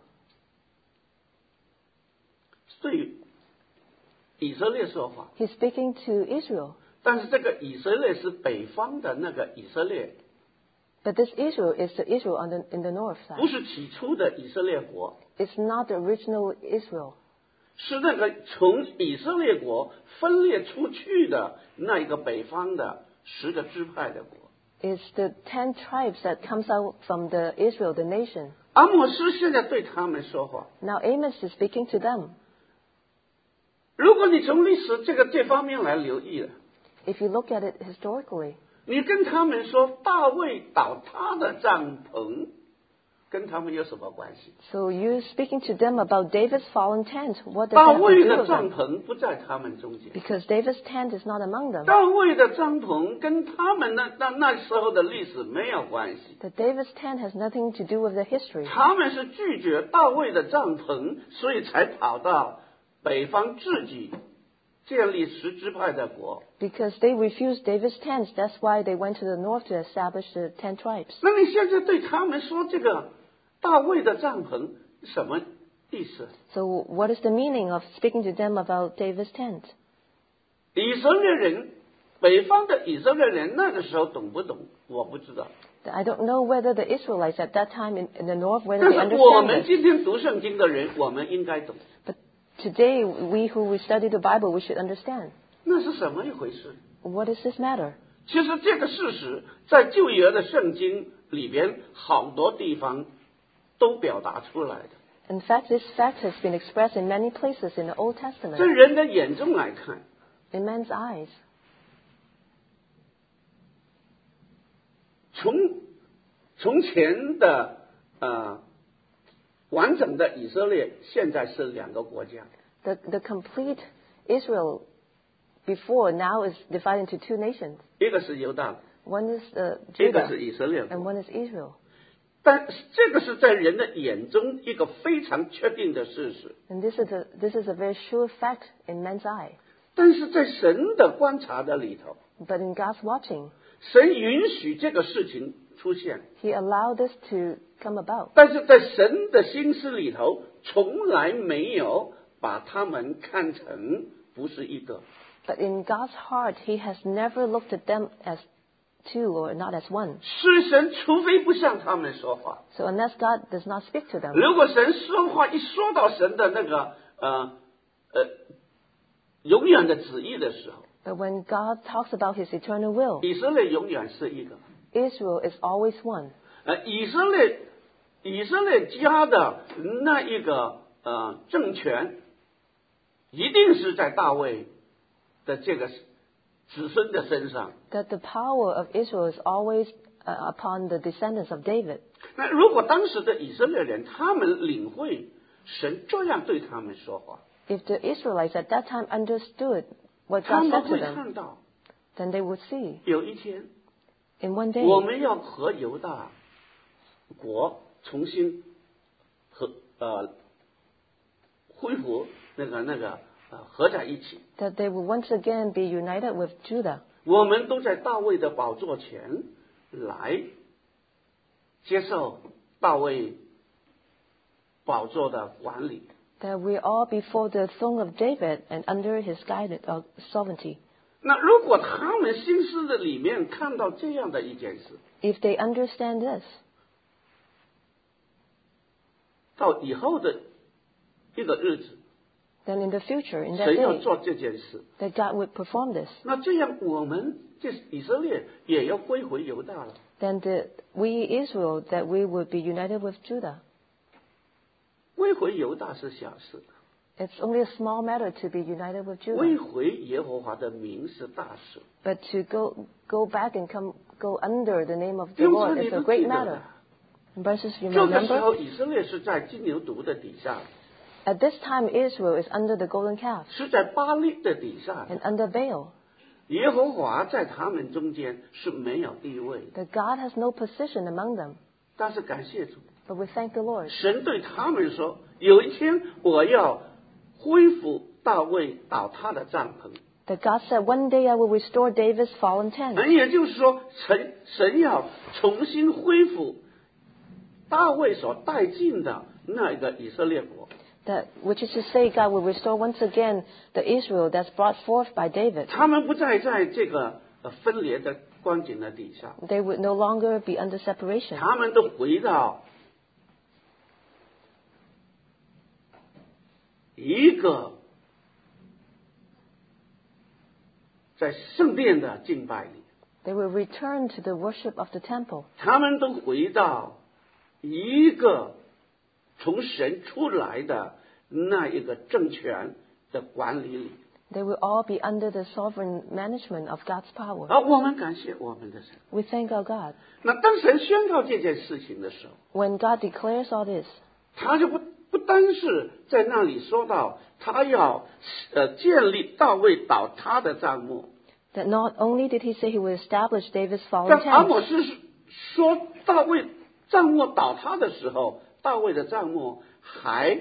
对以色列说话。 He's speaking to Israel. 但是这个以色列是北方的那个以色列， But this Israel is the Israel on the, in the north 不 side. 是起初的以色列国， It's not the original Israel. 是那个从以色列国分裂出去的那一个北方的十个支派的国。 It's the ten tribes that comes out from the Israel, the nation. 阿摩斯现在对他们说话。 Now Amos is speaking to them. 如果你从历史这个这方面来留意了， If you look at it historically, 你跟他们说大卫倒塌的帐篷，跟他们有什么关系？ so you speaking to them about David's fallen tent, what does 大 that have to 卫 do 的 with 帐 them? 篷不在他们中间， Because David's tent is not among them. 大卫的帐篷跟他们那那那时候的历史没有关系。 That David's tent has nothing to do with the history. 他们是拒绝大卫的帐篷，所以才跑到北方自己建立十支派的国。 Because they refused David's tent, that's why they went to the north to establish the ten tribes. 那你现在对他们说这个大卫的帐篷什么意思？ So what is the meaning of speaking to them about David's tent? 以色列人，北方的以色列人那个时候懂不懂？我不知道。 I don't know whether the Israelites at that time in, in the north, whether 但 they 是我 understand 们 this. 今天读圣经的人，我们应该懂。 But today, we who we study the Bible, we should understand. 那是什么一回事？ What is this matter? 其实这个事实在旧约的圣经里边，好多地方都表达出来的。 In fact, this fact has been expressed in many places in the Old Testament. 在人的眼中来看， In man's eyes, 从从前的呃完整的以色列，现在是两个国家。 the, the complete Israel before now is divided into two nations. 一个是犹大， One is uh, 一个 Judah 是以色列 and 国。 one is Israel. 但这个是在人的眼中一个非常确定的事实， And this is a, this is a very sure fact in man's eye. 但是在神的观察的里头， But in God's watching, 神允许这个事情出现， He allowed this to come about. 但是在神的心思里头，从来没有把他们看成不是一个。 But in God's heart, He has never looked at them as two or not as one. 是神，除非不向他们说话。 So unless God does not speak to them, 如果神说话一说到神的那个呃呃永远的旨意的时候， But when God talks about His eternal will, 以色列永远是一个。 Israel is always one. 呃，以色列以色列家的那一个呃政权，一定是在大卫的这个子孙的身上。 That the power of Israel is always uh, upon the descendants of David. 那如果当时的以色列人他们领会神这样对他们说话， If the Israelites at that time understood what 他 God 们 said to 会 them, 看到 then they would see 有一天 in one day 我们要和犹大国重新和呃恢复那个那个呃合在一起。 that they will once again be united with Judah. 我们都在大卫的宝座前来接受大卫宝座的管理。 That we all before the throne of David and under his guidance or sovereignty. 那如果他们心思的里面看到这样的一件事， If they understand this, 到以后的一个日子， then in the future, in that 神要 day, 做这件事， that God would perform this. 那这样我们这以色列也要归回犹大了。 Then the, we Israel, that we would be united with Judah. 归回犹大是小事， It's only a small matter to be united with 归 Judah. 回耶和华的名是大事。 But to go, go back and come, go under the name of 弟 the 兄姊 Lord 妹， is 你 a 都 great 记得 matter. 的。 And brothers, you 这个时 remember? 候，以色列是在金牛犊的底下， At this time, Israel is under the golden calf 是在巴力的底下。 and under Baal. 耶和华在他们中间是没有地位的， That God has no position among them. 但是感谢主， But we thank the Lord. 神对他们说：“有一天我要恢复大卫倒塌的帐篷。 That God said, one day I will restore David's fallen ” tent. 那也就是说，神神要重新恢复大卫所带进的那个以色列国。 That, which is to say, God will restore once again the Israel that's brought forth by David. 他们不再在这个呃分裂的光景的底下， They would no longer be under separation. 他们都回到一个在圣殿的敬拜里， They will return to the worship of the temple. 他们都回到一个从神出来的那一个政权的管理里。 They will all be under the sovereign management of God's power. 而我们感谢我们的神。 We thank our God. 那当神宣告这件事情的时候， When God declares all this, 他就不不单是在那里说到他要呃建立大卫倒塌的帐幕， that not only did he say he would establish David's 在 fallen 阿 tent, 摩斯说大卫帐幕倒塌的时候，大卫的帐幕还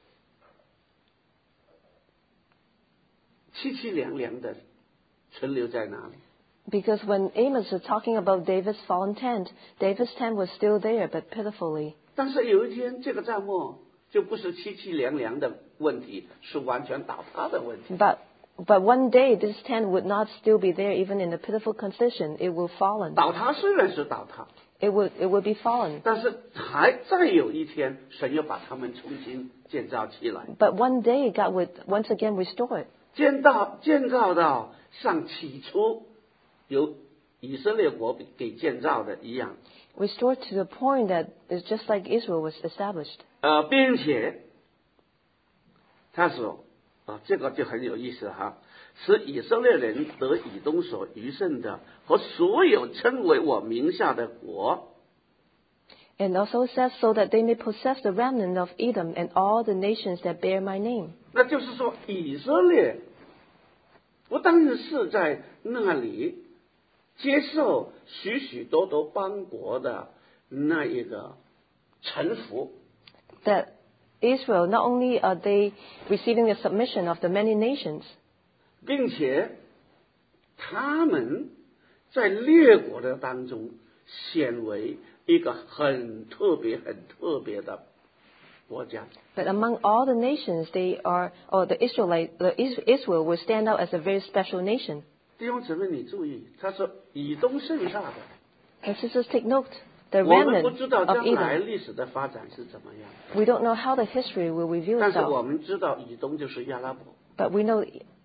凄凄凉凉的存留在那里。 because when Amos was talking about David's fallen tent, David's tent was still there, but pitifully. 但是有一天，这个帐幕就不是凄凄凉凉的问题，是完全倒塌的问题。 But but one day this tent would not still be there, even in a pitiful condition. It will fallen. 倒塌虽然是倒塌， It would it would be fallen. 但是还再有一天，神又把他们重新建造起来， But one day God would once again restore it. 建造建造到像起初由以色列国给建造的一样。 Restored to the point that it's just like Israel was established. 呃，并且他说啊，这个就很有意思哈，使以色列人得以东所余剩的和所有称为我名下的国。 And also says so that they may possess the remnant of Edom and all the nations that bear my name. 那就是说，以色列不但是在那里接受许许多多邦国的那一个臣服， That Israel, not only are they receiving the submission of the many nations, 并且他们在列国的当中显为一个很特别、很特别的国家。 but among all the nations, they are, or the Israelite, the Is- Israel will stand out as a very special nation. 弟兄姊妹，你注意，他说以东剩下的， And sisters, take note, the 我们不 remnant 知道 of 将来 Edom. 历史的发展是怎么样， We don't know how the history will reveal 但是 itself, 我们知道以东就是亚拉伯。 but we know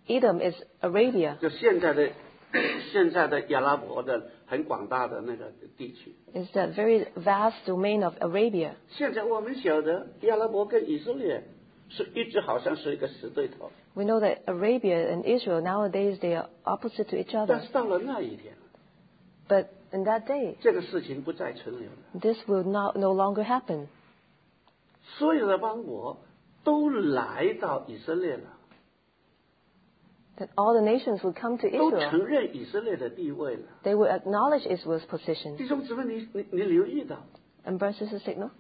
Edom is Arabia. 就现在的现在的阿拉伯的很广大的那个地区。 It's that very vast domain of Arabia. 现在我们晓得阿拉伯跟以色列是一直好像是一个死对头。 We know that Arabia and Israel nowadays they are opposite to each 但 other. 是到了那一天， But in that day, 这个事情不再存留了。 this will not no longer happen. 所有的邦国都来到以色列了， That all the nations would come to 都 Israel. 承认以色列的地位了。 They would acknowledge Israel's position. 弟兄姊妹，你你你留意到， And brothers and sisters, take note.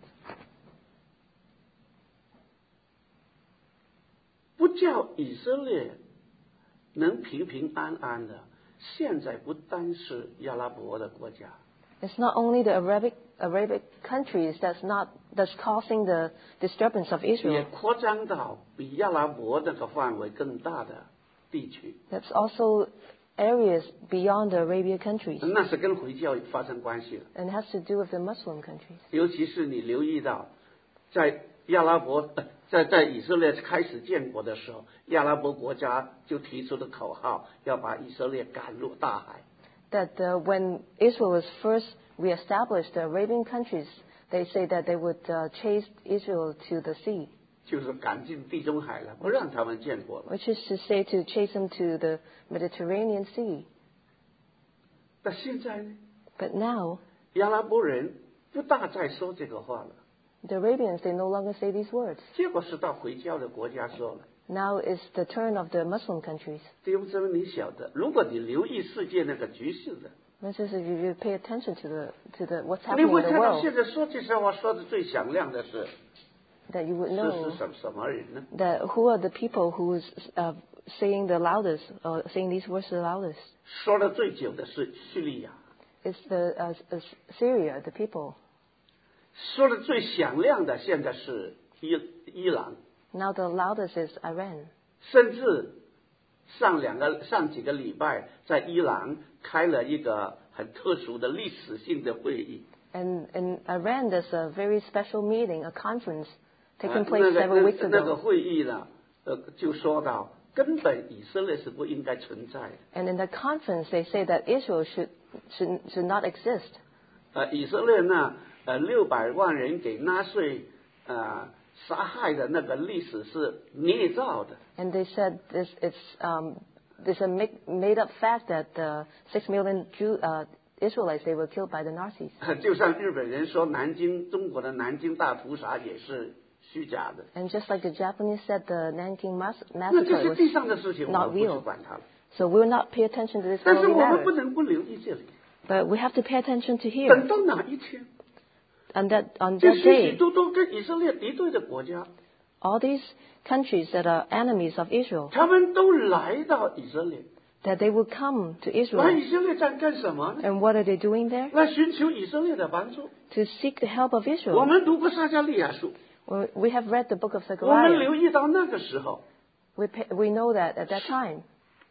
不叫以色列能平平安安的，现在不单是阿拉伯的国家， It's not only the Arabic Arabic countries that's not that's causing the disturbance of 也 Israel. 扩张到比阿拉伯那个范围更大的地区， That's also areas beyond the Arabia countries. 那是跟回教发生关系了。 And it has to do with the Muslim countries. 尤其是你留意到，在阿拉伯呃在在以色列开始建国的时候，阿拉伯国家就提出的口号，要把以色列赶入大海。 That uh, when Israel was first reestablished, the Arabian countries, they say that they would uh, chase Israel to the sea, 就是赶进地中海了，不让他们建国了。 which is to say to chase them to the Mediterranean Sea. 但现在呢， But now, 阿拉伯人不大再说这个话了， the Arabians, they no longer say these words. 结果是到回教的国家说了。 Now is the turn of the Muslim countries. 弟兄姊妹，你晓得，如果你留意世界那个局势的， This is if you pay attention to the to the what's 你 happening 会 in 看 the 到 world, 现在说这些话说的最响亮的是 that you would 是 know 是什什么人呢？ that who are the people who is uh, saying the loudest, or saying these words the loudest. 说的最久的是叙利亚， It's the uh, uh, Syria, the people. 说的最响亮的现在是伊伊朗， Now the loudest is Iran. 甚至上两个上几个礼拜在伊朗开了一个很特殊的历史性的会议。 And in Iran, there's a very special meeting, a conference 啊 taking 那 place 个 several weeks 那那个 ago. 会议呢，呃，就说到根本以色列是不应该存在的。 And in the conference, they say that Israel should should, should not exist. 呃，以色列呢，呃，六百万人给纳粹呃杀害的那个历史是捏造的。 And they said this it's um, there's a make, made up fact that uh, six million Jew, uh, Israelites they were killed by the Nazis. 就像日本人说南京中国的南京大屠杀也是虚假的。 And just like the Japanese said, the Nanking mass- 那 massacre 这是 was 地上的事情，我 not 们不去 real. 管它了。 So we will not pay attention to this 但是 worldly 我们不 matter. 能不留意这里。 But we have to pay attention to 等 here. 到哪一天， And that on 这 that 许许 day, 多多跟以色列敌对的国家， all these countries that are enemies of Israel, 他们都来到以色列。 that they will come to 来 Israel. 以色列在干什么呢？ And what are they doing there? 来寻求以色列的帮助。 To seek the help of 我 Israel. 们读过撒迦利亚书， We we have read the book of 我们 Zechariah. 留意到那个时候， We, pay, we know that at that time,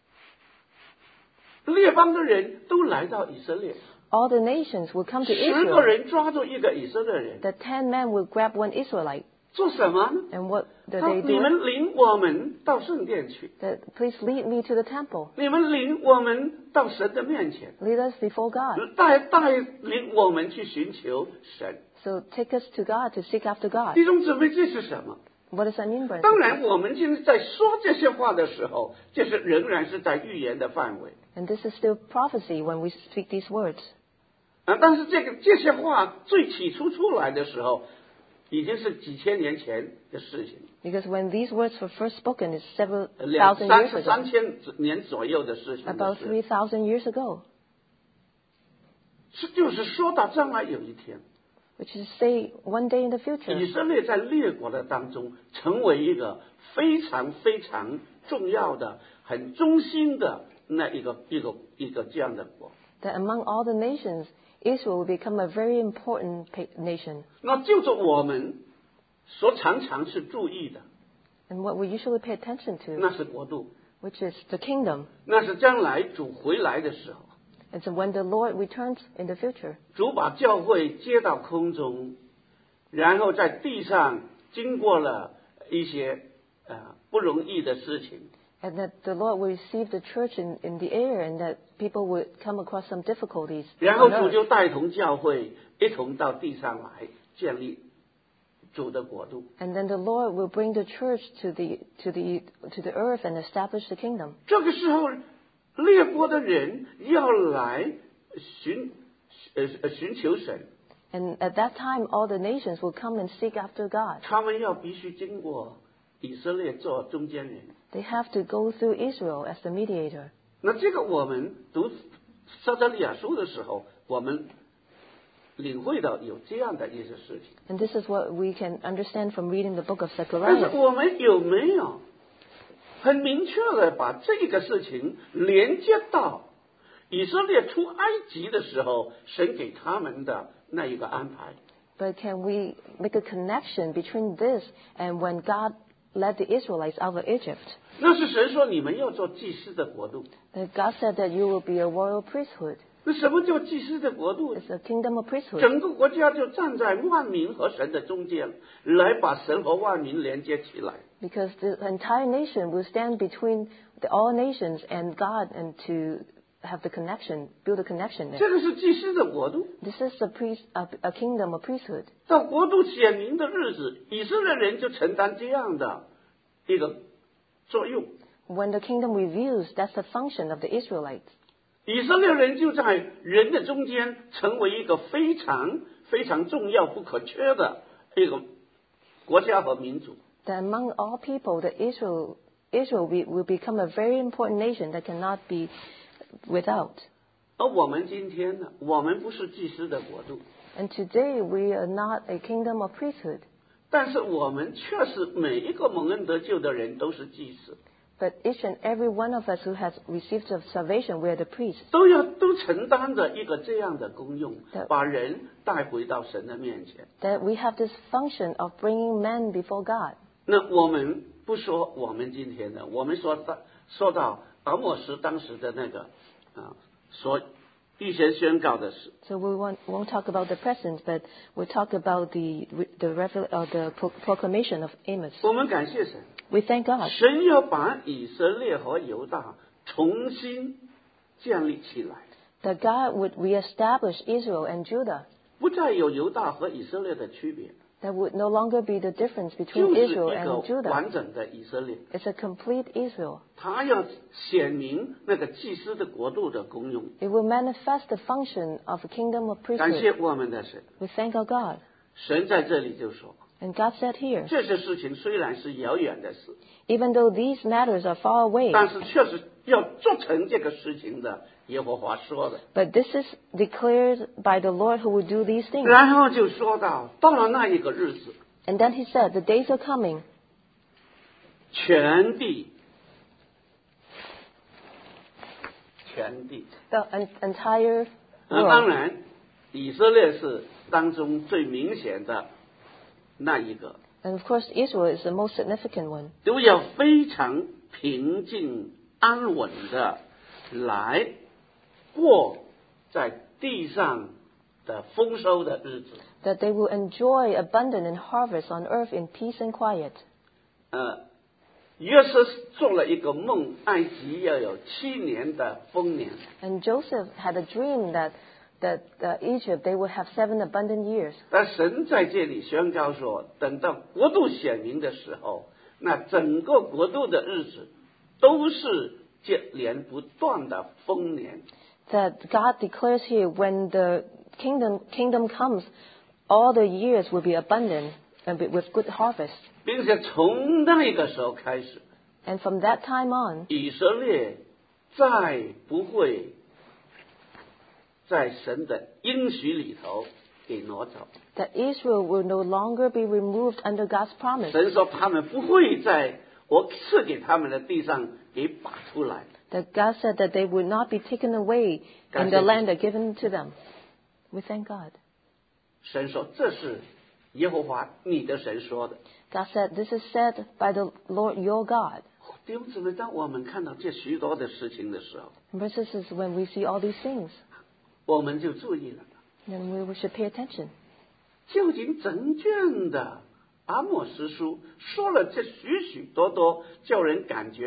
列邦的人都来到以色列， all the nations will come to 十个 Israel. 人抓住一个以色列人， The ten men will grab one Israelite. 做什么呢？ And what did 他 they 你 do? 们领我们到圣殿去， That please lead me to the temple. 你们领我们到神的面前， Lead us before God. 带带领我们去寻求神。 So take us to God to seek after God. 弟兄姊妹，这是什么？ What does that mean, brothers? 当然，我们现在在说这些话的时候，这是仍然是在预言的范围 And this is still prophecy when we speak these words. 啊。但是这个这些话最起初出来的时候，已经是几千年前的事情， Because when these words were first spoken, it's several 两 thousand 三 years 三 ago. 千年左右的事情的 About 事。 three thousand years ago. 是就是说到将来有一天， Which is to say, one day in the 以 future, 色列在列国的当中成为一个非常非常重要的、很中心的那一个一个一个这样的国。 that among all the nations, Israel will become a very important pa- nation. 那就是我们所常常是注意的， And what we usually pay attention to, 那是国度， which is the kingdom. 那是将来主回来的时候， And so when the Lord returns in the future, 主把教会接到空中，然后在地上经过了一些呃不容易的事情， And that the Lord will receive the church in, in the air, and that people would come across some difficulties 然后 on 主 earth. 就带同教会一同到地上来建立主的国度。 And then the Lord will bring the church to the, to the, to the earth and establish the kingdom. 这个时候，列国的人要来寻呃呃寻求神， And at that time, all the nations will come and seek after God. 他们要必须经过以色列做中间人。 They have to go through Israel as the mediator. 那这个我们读撒迦利亚书的时候，我们领会到有这样的一些事情。 And this is what we can understand from reading the book of 但是 Zechariah. 我们有没有很明确的把这个事情连接到以色列出埃及的时候，神给他们的那一个安排？ But can we make a connection between this and when God led the Israelites out of Egypt? 那是神说你们要做祭司的国度。 That God said that you will be a royal priesthood. 那什么叫祭司的国度？ It's a kingdom of priesthood. 整个国家就站在万民和神的中间，来把神和万民连接起来。 Because the entire nation will stand between the, all nations and God, and to have the connection, build a connection 这 there. 个是祭司的国度。 This is a, priest, a, a kingdom of priesthood. 到国度显明的日子，以色列人就承担这样的一个作用。 When the kingdom reveals, that's the function of the Israelites. 以色列人就在人的中间，成为一个非常非常重要、不可缺的一个国家和民族。 That among all people, the Israel, Israel will, will become a very important nation that cannot be without. 而我们今天呢，我们不是祭司的国度， And today we are not a kingdom of priesthood, 但是我们确实每一个蒙恩得救的人都是祭司， but each and every one of us who has received of salvation, we are the priests. 都要都承担着一个这样的功用对， 把人带回到神的面前。 That we have this function of bringing men before God. 那我们不说我们今天的，我们说到说到阿莫斯当时的那个啊，所预先宣告的事。 So we won't, won't talk about the present, but we'll talk about the the, revel, uh, the pro- proclamation of Amos. 我们感谢神， We thank God 神要把以色列和犹大重新建立起来， that God would reestablish Israel and Judah. 不再有犹大和以色列的区别， There would no longer be the difference 就 between 是一 Israel 个 and Judah. 完整的以色列。 It's a complete Israel. 他要显明那个祭司的国度的功用。 It will manifest the function of a kingdom of 感谢 priesthood. 我们的神， We thank our God. 神在这里就说， And God said here, 这些事情虽然是遥远的事， even though these matters are far away, 但是确实要做成这个事情的，耶和华说的。 but this is declared by the Lord who will do these things. 然后就说到，到了那一个日子， And then he said, the days are coming, 全地，全地， the en- entire 那当 world. 然，以色列是当中最明显的那一个， And of course, Israel is the most significant one. 都要非常平静安稳的来过在地上的丰收的日子。 That they will enjoy abundant and harvest on earth in peace and quiet. 呃，约瑟做了一个梦，埃及要有七年的丰年。 And Joseph had a dream that that uh, Egypt they will have seven abundant years. 但神在这里宣告说，等到国度显明的时候，那整个国度的日子都是接连不断的丰年。 That God declares here, when the kingdom kingdom comes, all the years will be abundant and be- with good harvest. 并且从那个时候开始， And from that time on, 以色列再不会在神的应许里头给挪走。 that Israel will no longer be removed under God's promise. 神说他们不会在我赐给他们的地上给拔出来。 That God said that they would not be taken away in the land that given to them. We thank God. 神说这是耶和华你的神说的。 God said, this is said by the Lord your God. 弟兄姊妹，当我们看到这许多的事情的时候， And this is when we see all these things, 我们就注意了， then we we should pay attention. 究竟整卷的阿莫斯书说了这许许多多叫人感觉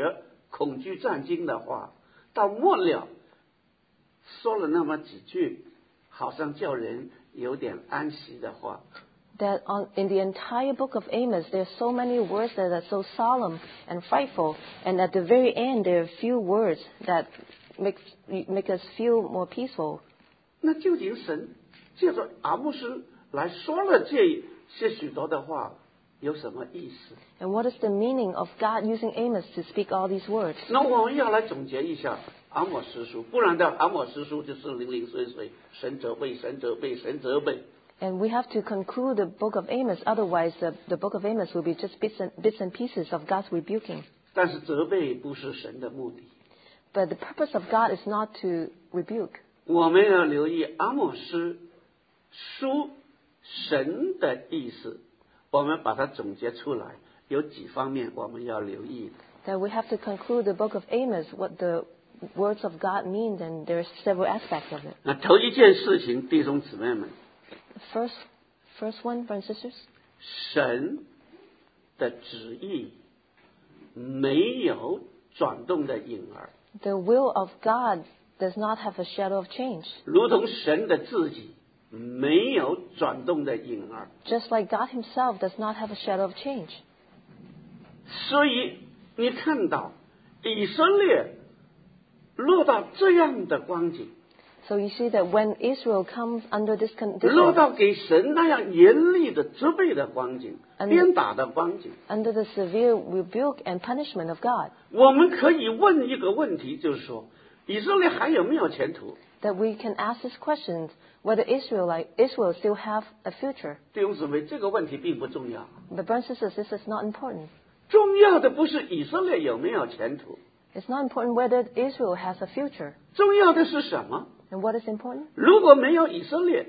恐惧战惊的话，到末了说了那么几句，好像叫人有点安息的话。 That on, in the entire book of Amos, there are so many words that are so solemn and frightful, and at the very end, there are few words that make, make us feel more peaceful. 那究竟神借着阿莫斯来说了这些许多的话，有什么意思？ And what is the meaning of God using Amos to speak all these words? 那我们要来总结一下阿莫斯书，不然的阿莫斯书就是零零碎碎，神责备，神责备，神责备。 And we have to conclude the book of Amos, otherwise the, the book of Amos will be just bits and, bits and pieces of God's rebuking. 但是责备不是神的目的。 But the purpose of God is not to rebuke. 我们要留意阿莫斯书神的意思，我们把它总结出来，有几方面我们要留意。 That we have to conclude the book of Amos, what the words of God mean, and there are several aspects of it. 那头一件事情，弟兄姊妹们， First, first one, brothers and sisters, 神的旨意没有转动的影儿， the will of God does not have a shadow of change. 如同神的自己没有转动的影儿。 Just like God himself does not have a shadow of change. 所以你看到以色列落到这样的光景， So you see that when Israel comes under this 落 condition, 到给神那样严厉的责备的光景， And- 鞭打的光景， under the severe rebuke and punishment of God, 我们可以问一个问题，就是说以色列还有没有前途？ that we can ask this question, whether Israel, like, Israel still have a future. 弟兄姊妹，这个问题并不重要， But brothers and sisters, this is not important. 重要的不是以色列有没有前途， It's not important whether Israel has a future. 重要的是什么？ And what is important? 如果没有以色列，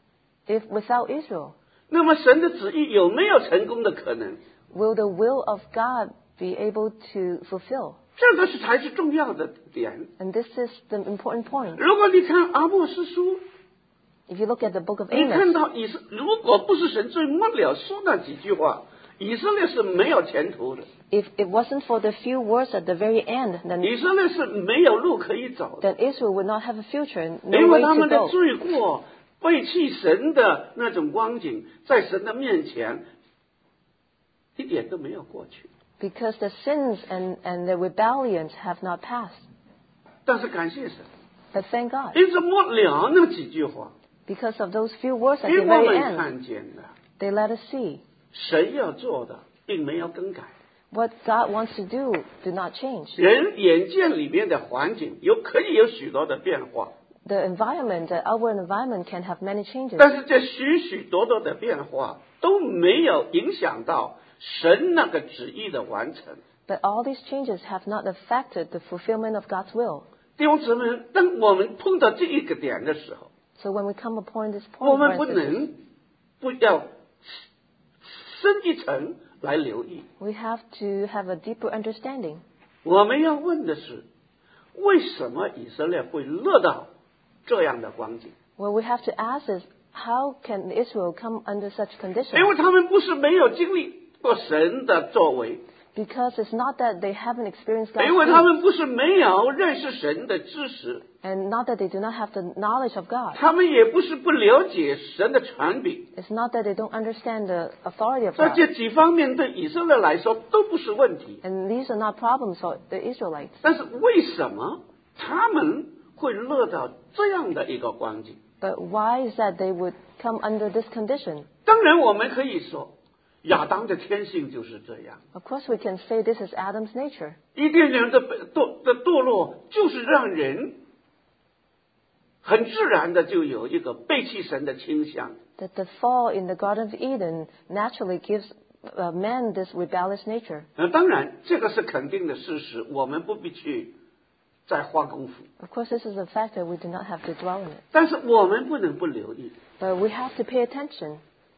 If without Israel, 那么神的旨意有没有成功的可能？ will the will of God be able to fulfill? 这个是才是重要的点。 And this is the important point. 如果你看阿莫斯书， If you look at the book of 你看 Amos, 到以色，如果不是神最末了说那几句话，以色列是没有前途的， if it wasn't for the few words at the very end, then, 以色列是没有路可以走的， then Israel would not have a future and 因 no 为 way 他 to 们的 go. 罪过、背弃神的那种光景，在神的面前一点都没有过去。 Because the sins and, and the rebellions have not passed. 但是感谢神， But thank God, 因此末了那几句话， because of those few words at 给 the 我 very 们 end, 看见的， they let us see 神要做的并没有更改。 what God wants to do do not change. 人眼见里面的环境有可以有许多的变化， The environment, the outward environment can have many changes. 但是这许许多多的变化都没有影响到神那个旨意的完成。 But all these changes have not affected the fulfillment of God's will. 弟兄姊妹，当我们碰到这一个点的时候， So when we come upon this 我 point, 们不 brothers and sisters, 能不要深一层来留意。 we have to have a deeper understanding. 我们要问的是，为什么以色列会落到这样的光景？ What we have to ask is, how can Israel come under such 因 conditions? 为他们不是没有经历过神的作为， Because it's not that they haven't experienced God's 因为他 will, 们不是没有认识神的知识， and not that they do not have the knowledge of God. 他们也不是不了解神的权柄。 It's not that they don't understand the authority of 在 God. 这几方面对以色列来说都不是问题， And these are not problems for the Israelites. 但是为什么他们会落到这样的一个光景？ But why is that they would come under this condition? 当然，我们可以说亚当的天性就是这样， Of course, we can say this is Adam's nature. 伊甸园的堕的堕落就是让人很自然的就有一个背弃神的倾向。 That the fall in the Garden of Eden naturally gives uh, man this rebellious nature. 呃，当然这个是肯定的事实，我们不必去再花功夫。 Of course, this is a fact that we do not have to dwell on it. 但是我们不能不留意， But we have to pay attention.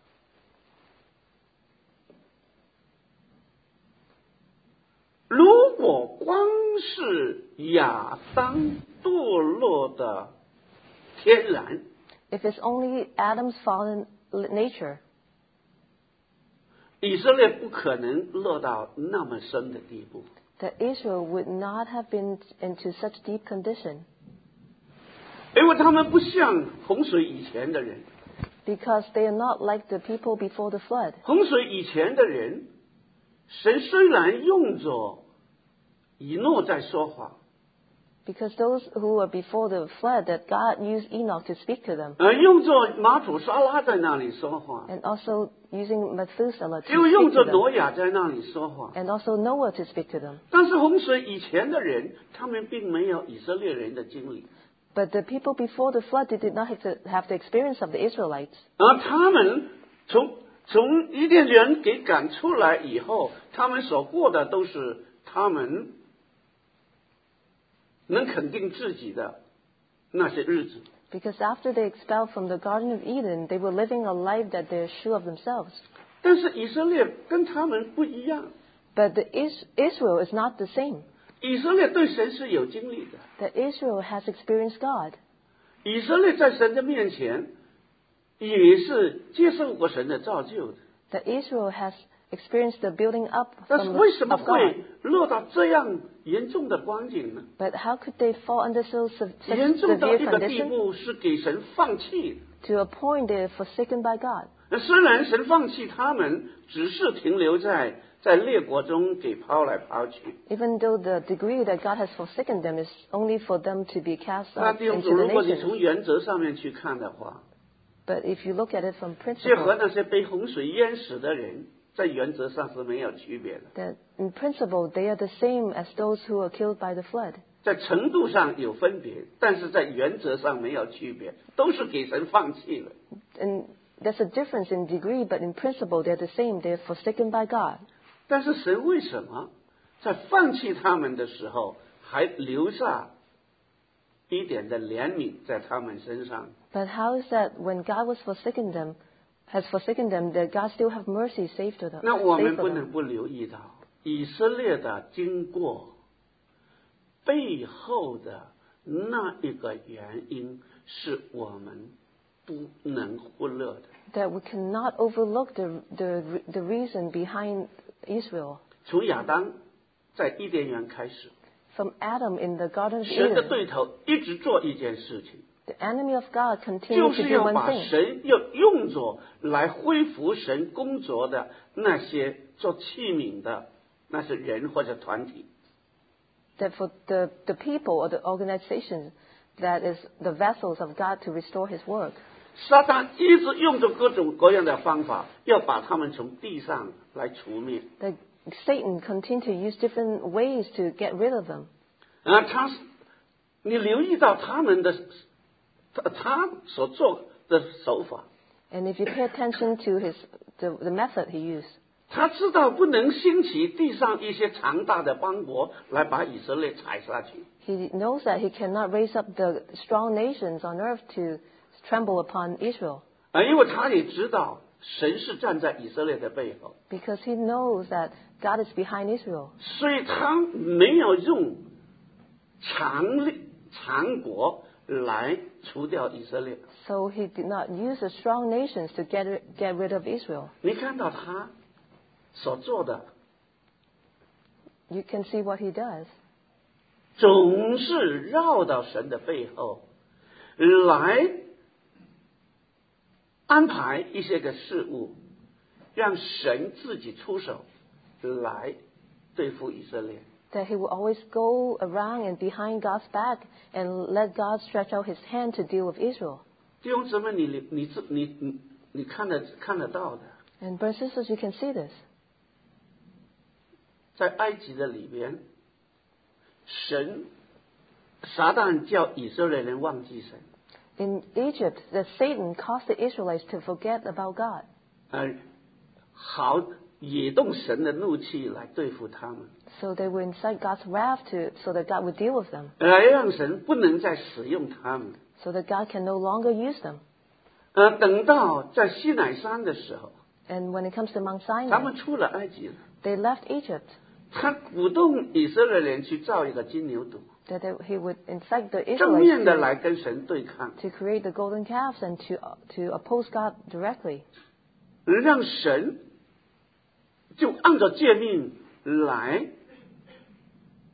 如果光是亚当堕落的天然， If it's only Adam's fallen nature, 以色列不可能落到那么深的地步。 that Israel would not have been into such deep condition. 因为他们不像洪水以前的人。 Because they are not like the people before the flood. 洪水以前的人，神虽然用着以诺在说话。 Because those who were before the flood, that God used Enoch to speak to them. 呃，用着马土沙拉在那里说话。 And also using Methuselah to 又用 speak 着 to 挪 them. 亚在那里说话。 And also Noah to speak to them. 但是洪水以前的人，他们并没有以色列人的经历。 But the people before the flood, they did not have, to have the experience of the Israelites. 而他们从从伊甸园给赶出来以后，他们所过的都是他们能肯定自己的那些日子。 Because after they expelled from the Garden of Eden, they were living a life that they're sure of themselves. 但是以色列跟他们不一样。 But the Is- Israel is not the same. 以色列对神是有经历的。 That Israel has experienced God. 以色列在神的面前也是接受过神的造就的。 That Israel has experienced the building up 但是 from 为 the, 什么 of God. 会落到这样严重的光景呢？ But how could they fall under so sev- such 严重到 severe 一个地 condition? 步是给神放弃的。 To a point they are forsaken by God. 那虽然神放弃他们，只是停留在在列国中给抛来抛去。 Even though the degree that God has forsaken them is only for them to be cast 那 out 弟兄 into 姊， the 如果你从 nations. 原则上面去看的话， But if you look at it from 这和 principle, 那些被洪水淹死的人，在原则上是没有区别的。 that in principle they are the same as those who were killed by the flood. 在程度上有分别，但是在原则上没有区别，都是给神放弃了。 And there's a difference in degree, but in principle they're the same. They're forsaken by God. 但是神为什么在放弃他们的时候，还留下一点的怜悯在他们身上？ But how is that when God was forsaken them, has forsaken them, that God still have mercy saved to them? 那我 Saved 们 for 不 them? 能不留意到以色列的经过背后的那一个原因，是我们不能忽略的。 That we cannot overlook the, the, the reason behind Israel. 从亚当在伊甸园开始， From Adam in the Garden of 神的 Eden, 对头一直做一件事情， the enemy of God 就 continued 是 to do 要 one 把 thing. 神要用着来恢复神工作的那些做器皿的那些人或者团体。 That for the, the people or the organization that is the vessels of God to restore his work. 撒旦一直用着各种各样的方法，要把他们从地上来除灭。 That Satan continued to use different ways to get rid of them. 啊，他是你留意到他们的他他所做的手法， And if you pay attention to his the, the method he used, 他知道不能兴起地上一些强大的邦国来把以色列踩下去。 he knows that he cannot raise up the strong nations on earth to tremble upon Israel. 啊，因为他也知道神是站在以色列的背后， Because he knows that God is behind Israel. 所以他没有用强力强国来除掉以色列。 So he did not use the strong nations to get, get rid of Israel. 你看到他所做的， You can see what he does. 总是绕到神的背后来安排一些个事物，让神自己出手来对付以色列。 That he will always go around and behind God's back and let God stretch out his hand to deal with Israel. 弟兄姊妹，你你你你你你看得看得到的， And brothers and sisters, you can see this. 在埃及的里边，神撒旦叫以色列人忘记神， In Egypt, that Satan caused the Israelites to forget about God. 呃，好野动神的怒气来对付他们， So they would incite God's wrath to, so that God would deal with them. 来让神不能再使用他们。 So that God can no longer use them. 呃，等到在西乃山的时候， And when it comes to Mount 他 Sinai, 们出了埃及了， they left Egypt. 他鼓动以色列人去造一个金牛犊， That they, he would incite the 正面 Israelites 的 to, 来跟神对抗， to create the golden calves and to, to oppose God directly. 让神就按照诫命来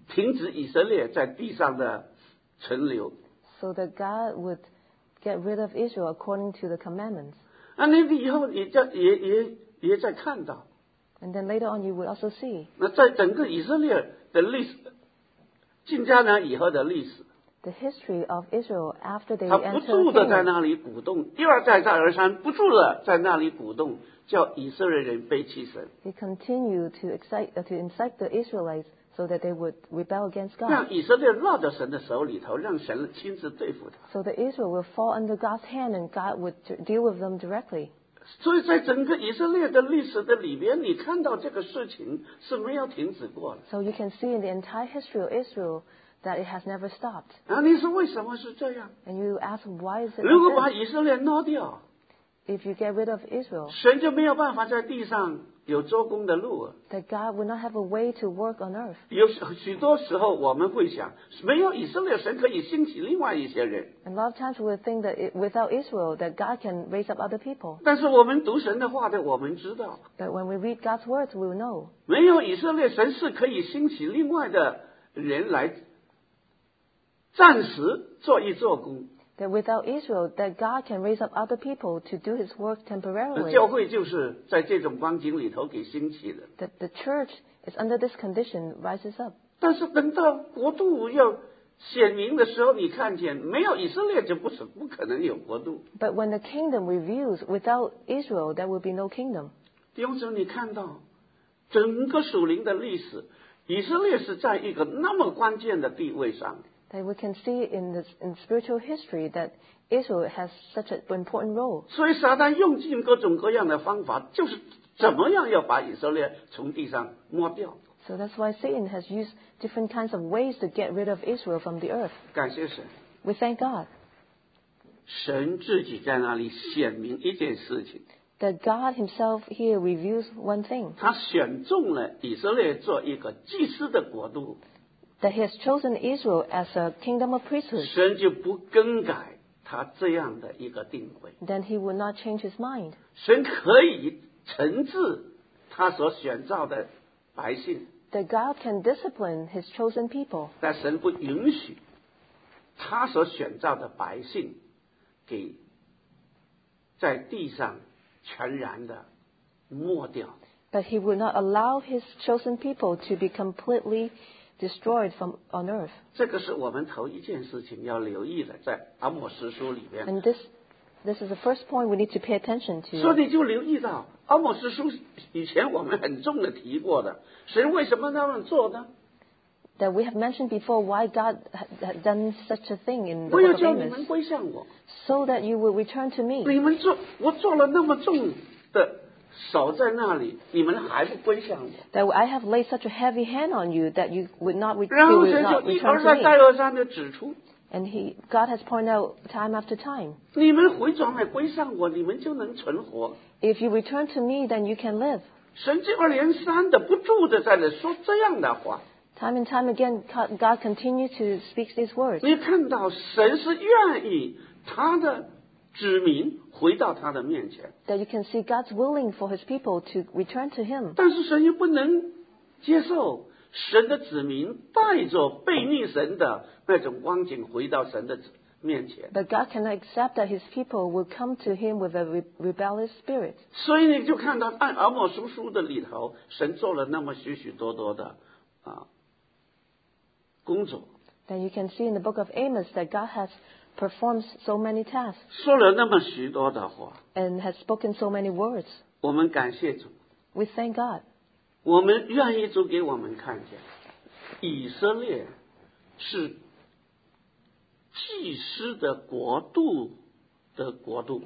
停止以色列在地上的存留。 so that God would get rid of Israel according to the commandments. 那你以后也在也也也在看到， And then later on you would also see 那在整个以色列的历史，进迦南以后的历史， the history of Israel after they 他不 entered 住的在 Canaan. 那里鼓动，一而再再而三不住的在那里鼓动，叫以色列人背弃神， He continued to excite, uh, to incite the Israelites so that they would rebel against God. 让以色列落到神的手里头，让神亲自对付他。 So that Israel will fall under God's hand and God would t- deal with them directly. 所以在整个以色列的历史的里边，你看到这个事情是没有停止过的。 So you can see in the entire history of Israel that it has never stopped. 啊，你说为什么是这样？ And you ask, why is it 如果把 like 以色列挪掉， this? If you get rid of Israel, 神就没有办法在地上有做工的路了。 that God would not have a way to work on earth. 有许许多时候我们会想，没有以色列，神可以兴起另外一些人。 And a lot of times we would think that it, without Israel, that God can raise up other people. 但是我们读神的话的，我们知道， But when we read God's words, we will know 没有以色列，神是可以兴起另外的人来暂时做一做工。 that without Israel, that God can raise up other people to do His work temporarily. 教会就是在这种光景里头给兴起的。 That the church is under this condition rises up. 但是等到国度要显明的时候，你看见没有以色列就不是不可能有国度。 But when the kingdom reveals, without Israel, there will be no kingdom. 弟兄姊妹，你看到整个属灵的历史，以色列是在一个那么关键的地位上。 That we can see in this in spiritual history that Israel has such an important role. 所以撒旦用尽各种各样的方法，就是怎么样要把以色列从地上抹掉。 So that's why Satan has used different kinds of ways to get rid of Israel from the earth. 感谢神， We thank God 神自己在那里显明一件事情， that God Himself here reveals one thing, 他选中了以色列做一个祭司的国度， that He has chosen Israel as a kingdom of priesthood. 神就不更改他这样的一个定位。 Then He will not change His mind. 神可以惩治他所选召的百姓， That God can discipline His chosen people, 但神不允许他所选召的百姓给在地上全然的没掉。 but He will not allow His chosen people to be completely destroyed from on earth. 这个是我们头一件事情要留意的，在阿摩司书里边。 And this this is the first point we need to pay attention 所 to. 以你就留意到阿摩司书以前我们很重的提过的，神为什么那么做呢？ That we have mentioned before why God had had done such a thing in the 我要 book of 叫你们 Amos, 归向我。 so that you will return to me. 你们做我做了那么重的手在那里，你们还不归向我？ That I have laid such a heavy hand on you that you would not, re- 然 you 后 would 神就 not 一 return 而 to 再 me. 再而三的指出， And he, God has pointed out time after time, 你们回转来归向我，你们就能存活。 if you return to me, then you can live. 神接二连三的不住的在那说这样的话， Time and time again, God continues to speak these words. 你看到神是愿意他的子民回到他的面前， That you can see God's willing for His people to return to Him. 但是神又不能接受神的子民带着背逆神的那种光景回到神的面前， But God cannot accept that His people will come to Him with a re- rebellious spirit. 所以你就看到按阿摩司书的里头，神做了那么许许多多的啊工作， Then you can see in the book of Amos that God has performed so many tasks 说了那么许多的话。 and has spoken so many words. 我们感谢主， We thank God 我们愿意主给我们看见，以色列是祭司的国度的国度。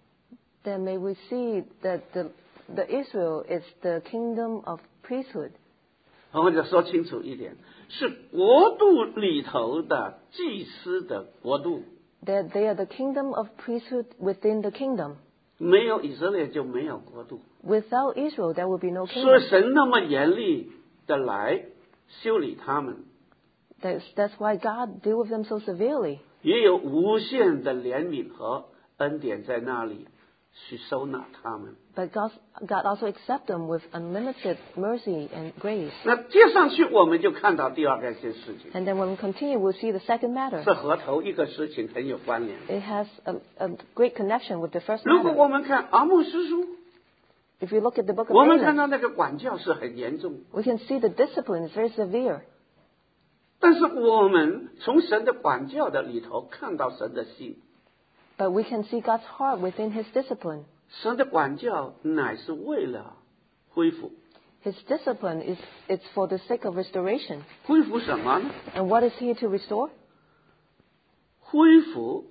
that may we see that the, the Israel is the kingdom of priesthood. 或者说清楚一点，是国度里头的祭司的国度。 That they are the kingdom of priesthood within the kingdom. 没有以色列就没有国度， Without Israel, there will be no 所以 kingdom. 神那么严厉的来修理他们， That's, that's why God deal with them so severely. 也有无限的怜悯和恩典在那里去收纳他们。 But God, God also accepts them with unlimited mercy and grace. 那接上去我们就看到第二个件事情， And then when we continue, we'll see the second matter. 是和头一个事情很有关联。 It has a, a great connection with the first 如果 matter. 我们看阿莫斯书， If you look at the book of 我们看 Amos, 到那个管教是很严重， we can see the discipline is very severe. 但是我们从神的管教的里头看到神的心， But we can see God's heart within his discipline. 神的管教乃是为了恢复， His discipline is it's for the sake of restoration. 恢复什么呢？ And what is he to restore? 恢复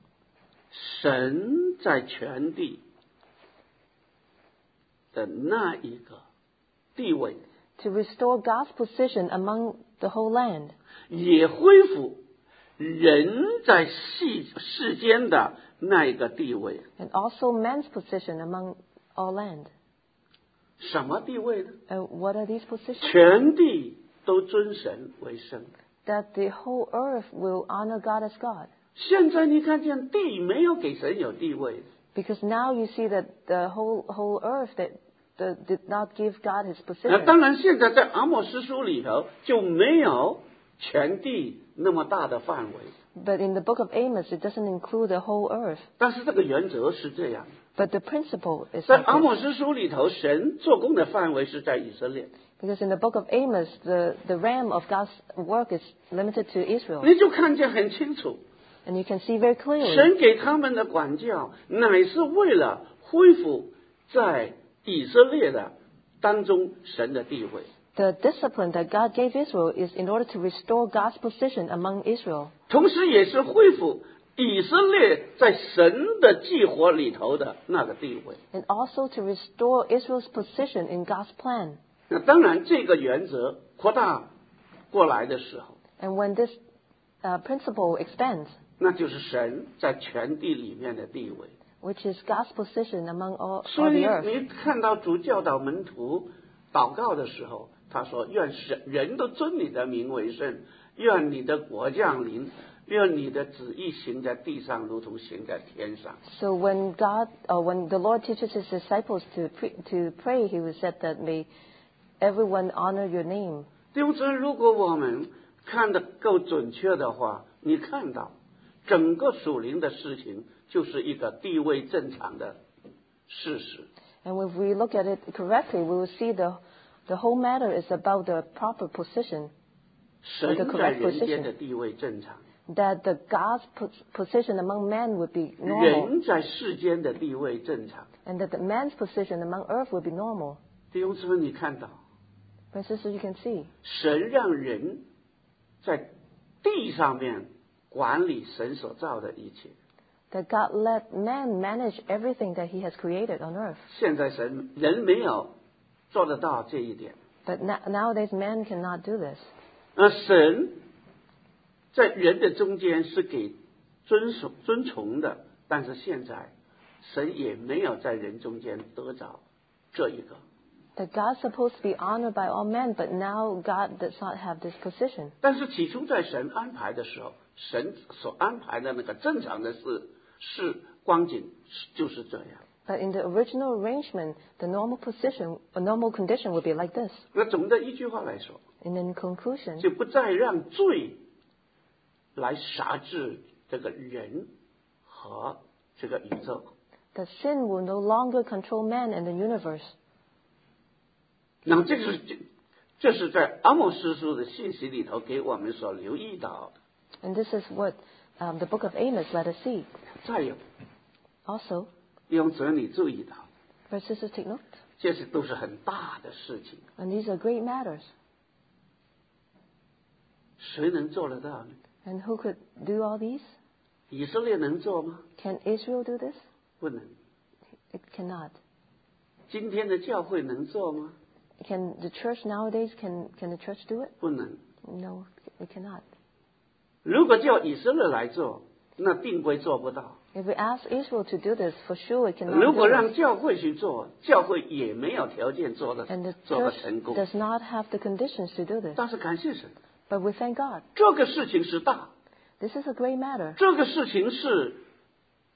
神在全地的那一个地位， To restore God's position among the whole land. 也恢复人在世世间的那一个地位。 And also man's position among all land. 什么地位呢？ And what are these positions? 全地都尊神为圣。 That the whole earth will honor God as God. 现在你看见地没有给神有地位， Because now you see that the whole whole earth that the, did not give God his 那 position. 当然现在在阿莫斯书里头就没有全地那么大的范围， But in the book of Amos, it doesn't include the whole earth. 但是这个原则是这样。 But the principle is 在 like 阿 this. 莫斯书里头，神做工的范围是在以色列， Because in the book of Amos, the, the realm of God's work is limited to Israel. 你就看见很清楚， And you can see very clearly 神给他们的管教乃是为了恢复在以色列的当中神的地位， the discipline that God gave Israel is in order to restore God's position among Israel. 同时也是恢复以色列在神的计划里头的那个地位。 And also to restore Israel's position in God's plan. 那当然，这个原则扩大过来的时候， And when this uh, principle expands, 那就是神在全地里面的地位。 which is God's position among all, 所 all 以 the earth. 你看到主教导门徒祷告的时候，他说：“愿神人都尊你的名为圣，愿你的国降临，愿你的旨意行在地上，如同行在天上。” So when God, uh, when the Lord teaches his disciples to pre- to pray, he will said that may everyone honor your name. 弟兄姊妹，如果我们看得够准确的话，你看到整个属灵的事情就是一个地位正常的事实。 And if we look at it correctly, we will see the the whole matter is about the proper position, 神在人间的地位正常， that the God's pos- position among men would be normal, 人在世间的地位正常。 and that the man's position among earth would be normal. 弟兄姊妹，你看到 Brothers and sisters, you can see 神让人在地上面管理神所造的一切。 that God let man manage everything that he has created on earth. 现在神人没有做得到这一点。 But na- nowadays, man cannot do this. 而神在人的中间是给尊崇尊崇的，但是现在神也没有在人中间得着这一个。 That God's supposed to be honored by all men, but now God does not have this position. 但是起初在神安排的时候，神所安排的那个正常的事是光景就是这样。 But in the original arrangement, the normal position, a normal condition would be like this. 那总的一句话来说， And in conclusion, 就不再让罪来辖制这个人和这个宇宙。 that sin will no longer control man and the universe. 那么这个是这这是在阿莫斯书的信息里头给我们所留意到的。 And this is what um, the book of Amos let us see. 再有， Also, 用者你注意到， brothers and sisters, take note. 这些都是很大的事情， And these are great matters. 谁能做得到呢？ And who could do all these? 以色列能做吗？ Can Israel do this? 不能。 It cannot. 今天的教会能做吗？ Can the church nowadays, can, can the church do it? 不能。 No, it cannot. 如果叫以色列来做，那定规做不到。 If we ask Israel to do this, for sure it cannot 如果 do 让 it. 教会去做，教会也没有条件做的 And the 做得 church 成功。 does not have the conditions to do this. 但是感谢神， But we thank God. 这个事情是大， This is a great matter. 这个事情是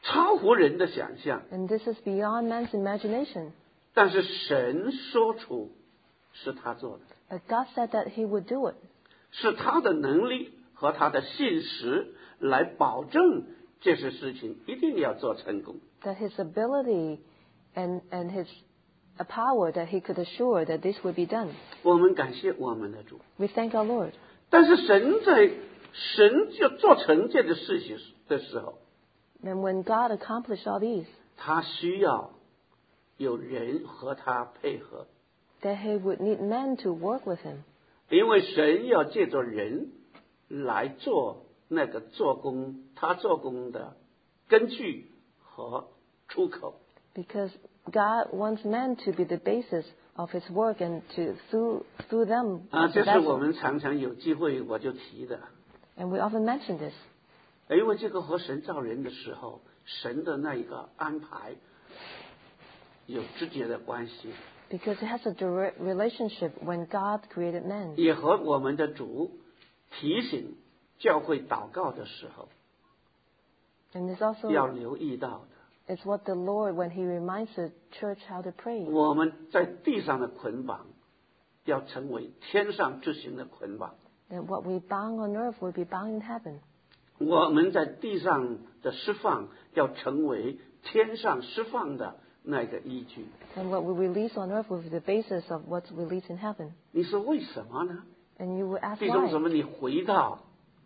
超乎人的想象。 And this is beyond man's imagination. 但是神说出是他做的， But God said that He would do it. 是他的能力和他的信实来保证这些事情一定要做成功。 That His ability and, and His a power that He could assure that this would be done. 我们感谢我们的主。 We thank our Lord. 但是神在神就做成这个事情的时候， And when God accomplished all these, 他需要有人和他配合， that He would need men to work with Him. 因为神要借着人来做那个做工，他做工的根据和出口。 Because God wants men to be the basis of His work and to through through them 啊， as 这 a 是我 vessel. 们常常有机会我就提的， And we often mention this 因为这个和神造人的时候，神的那一个安排有直接的关系， because it has a direct relationship when God created man. 也和我们的主提醒教会祷告的时候 And it's also 要留意到的。 it's what the Lord, when He reminds the church how to pray. 我们在地上的捆绑，要成为天上执行的捆绑； That what we bound on earth will be bound in heaven. 我们在地上的释放，要成为天上释放的那个依据。 And what we release on earth will be the basis of what's released in heaven. 你说为什么呢？ And you will ask 弟兄姊 why. 妹，你回到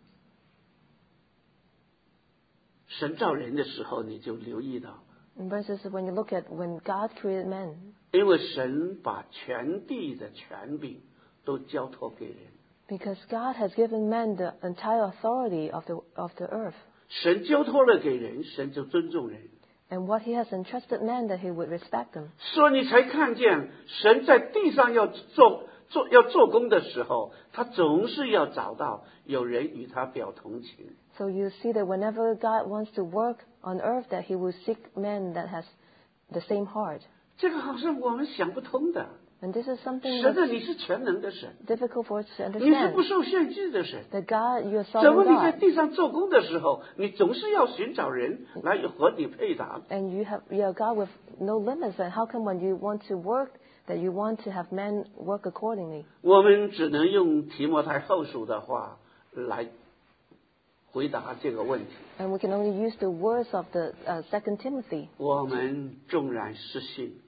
神造人的时候，你就留意到， In verses when you look at when God created man, 因为神把全地的权柄都交托给人， because God has given man the entire authority of the of the earth. 神交托了给人，神就尊重人。 And what He has entrusted man, that He would respect them. 所以你才看见神在地上要做做要做工的时候，他总是要找到有人与他表同情。 So you see that whenever God wants to work on earth, that He will seek men that has the same heart. 这个好像我们想不通的。 And this is something 神啊， that's 你是全能的神， difficult for us to 你是不 understand. 受限制的神。 That God, you are 怎么 sovereign 你在 God, 地上做工的时候，你总是要寻找人来和你配搭？ and you have you are God with no limits. And how come when you want to work, that you want to have men work accordingly? 我们只能用提摩太后书的话来回答这个问题。 And we can only use the words of the uh, Second Timothy. 我们纵然失信，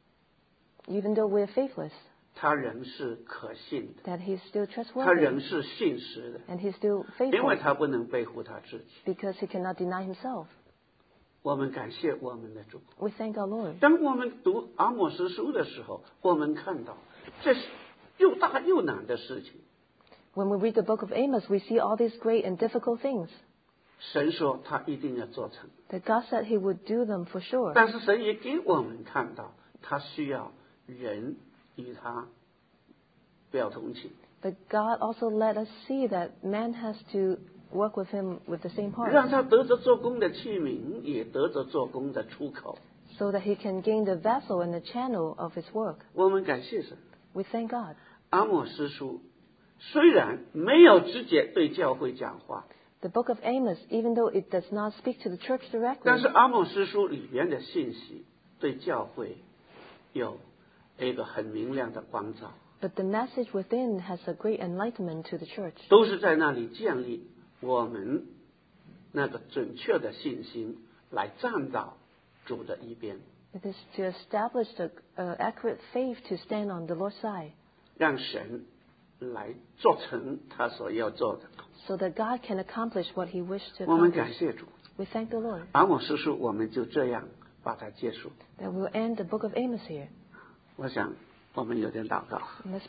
Even though we are faithless, 他仍是可信的， that He's still 他 trustworthy, 仍是信实的， and He's still 因为 faithful, 他不能背负他自己。 because He cannot deny Himself. 我们感谢我们的主。 We thank our Lord. 当我们读阿莫斯书的时候，我们看到这是又大又难的事情。 When we read the book of Amos, we see all these great and difficult things. 神说他一定要做成， That God said He would do them for sure. 但是神也给我们看到，他需要人与他表同情， But God also let us see that man has to work with Him with the same 让 heart, 他得着做工的器皿，也得着做工的出口。 so that He can gain the vessel and the channel of His work. 我们感谢神。 We thank God. 阿莫斯书虽然没有直接对教会讲话， The book of Amos, even though it does not speak to the church 但 directly, 是阿莫斯书里边的信息对教会有一个很明亮的光照， but the message within has a great enlightenment to the church. 都是在那里建立我们那个准确的信心，来站到主的一边， It is to establish the uh, accurate faith to stand on the Lord's side, 让神来做成他所要做的。 so that God can accomplish what He wished to 我们 accomplish. 感谢主。 We thank the Lord. 阿莫斯书我们就这样把它结束。 That we'll end the book of Amos here. 我想我们有点祷告。 Let's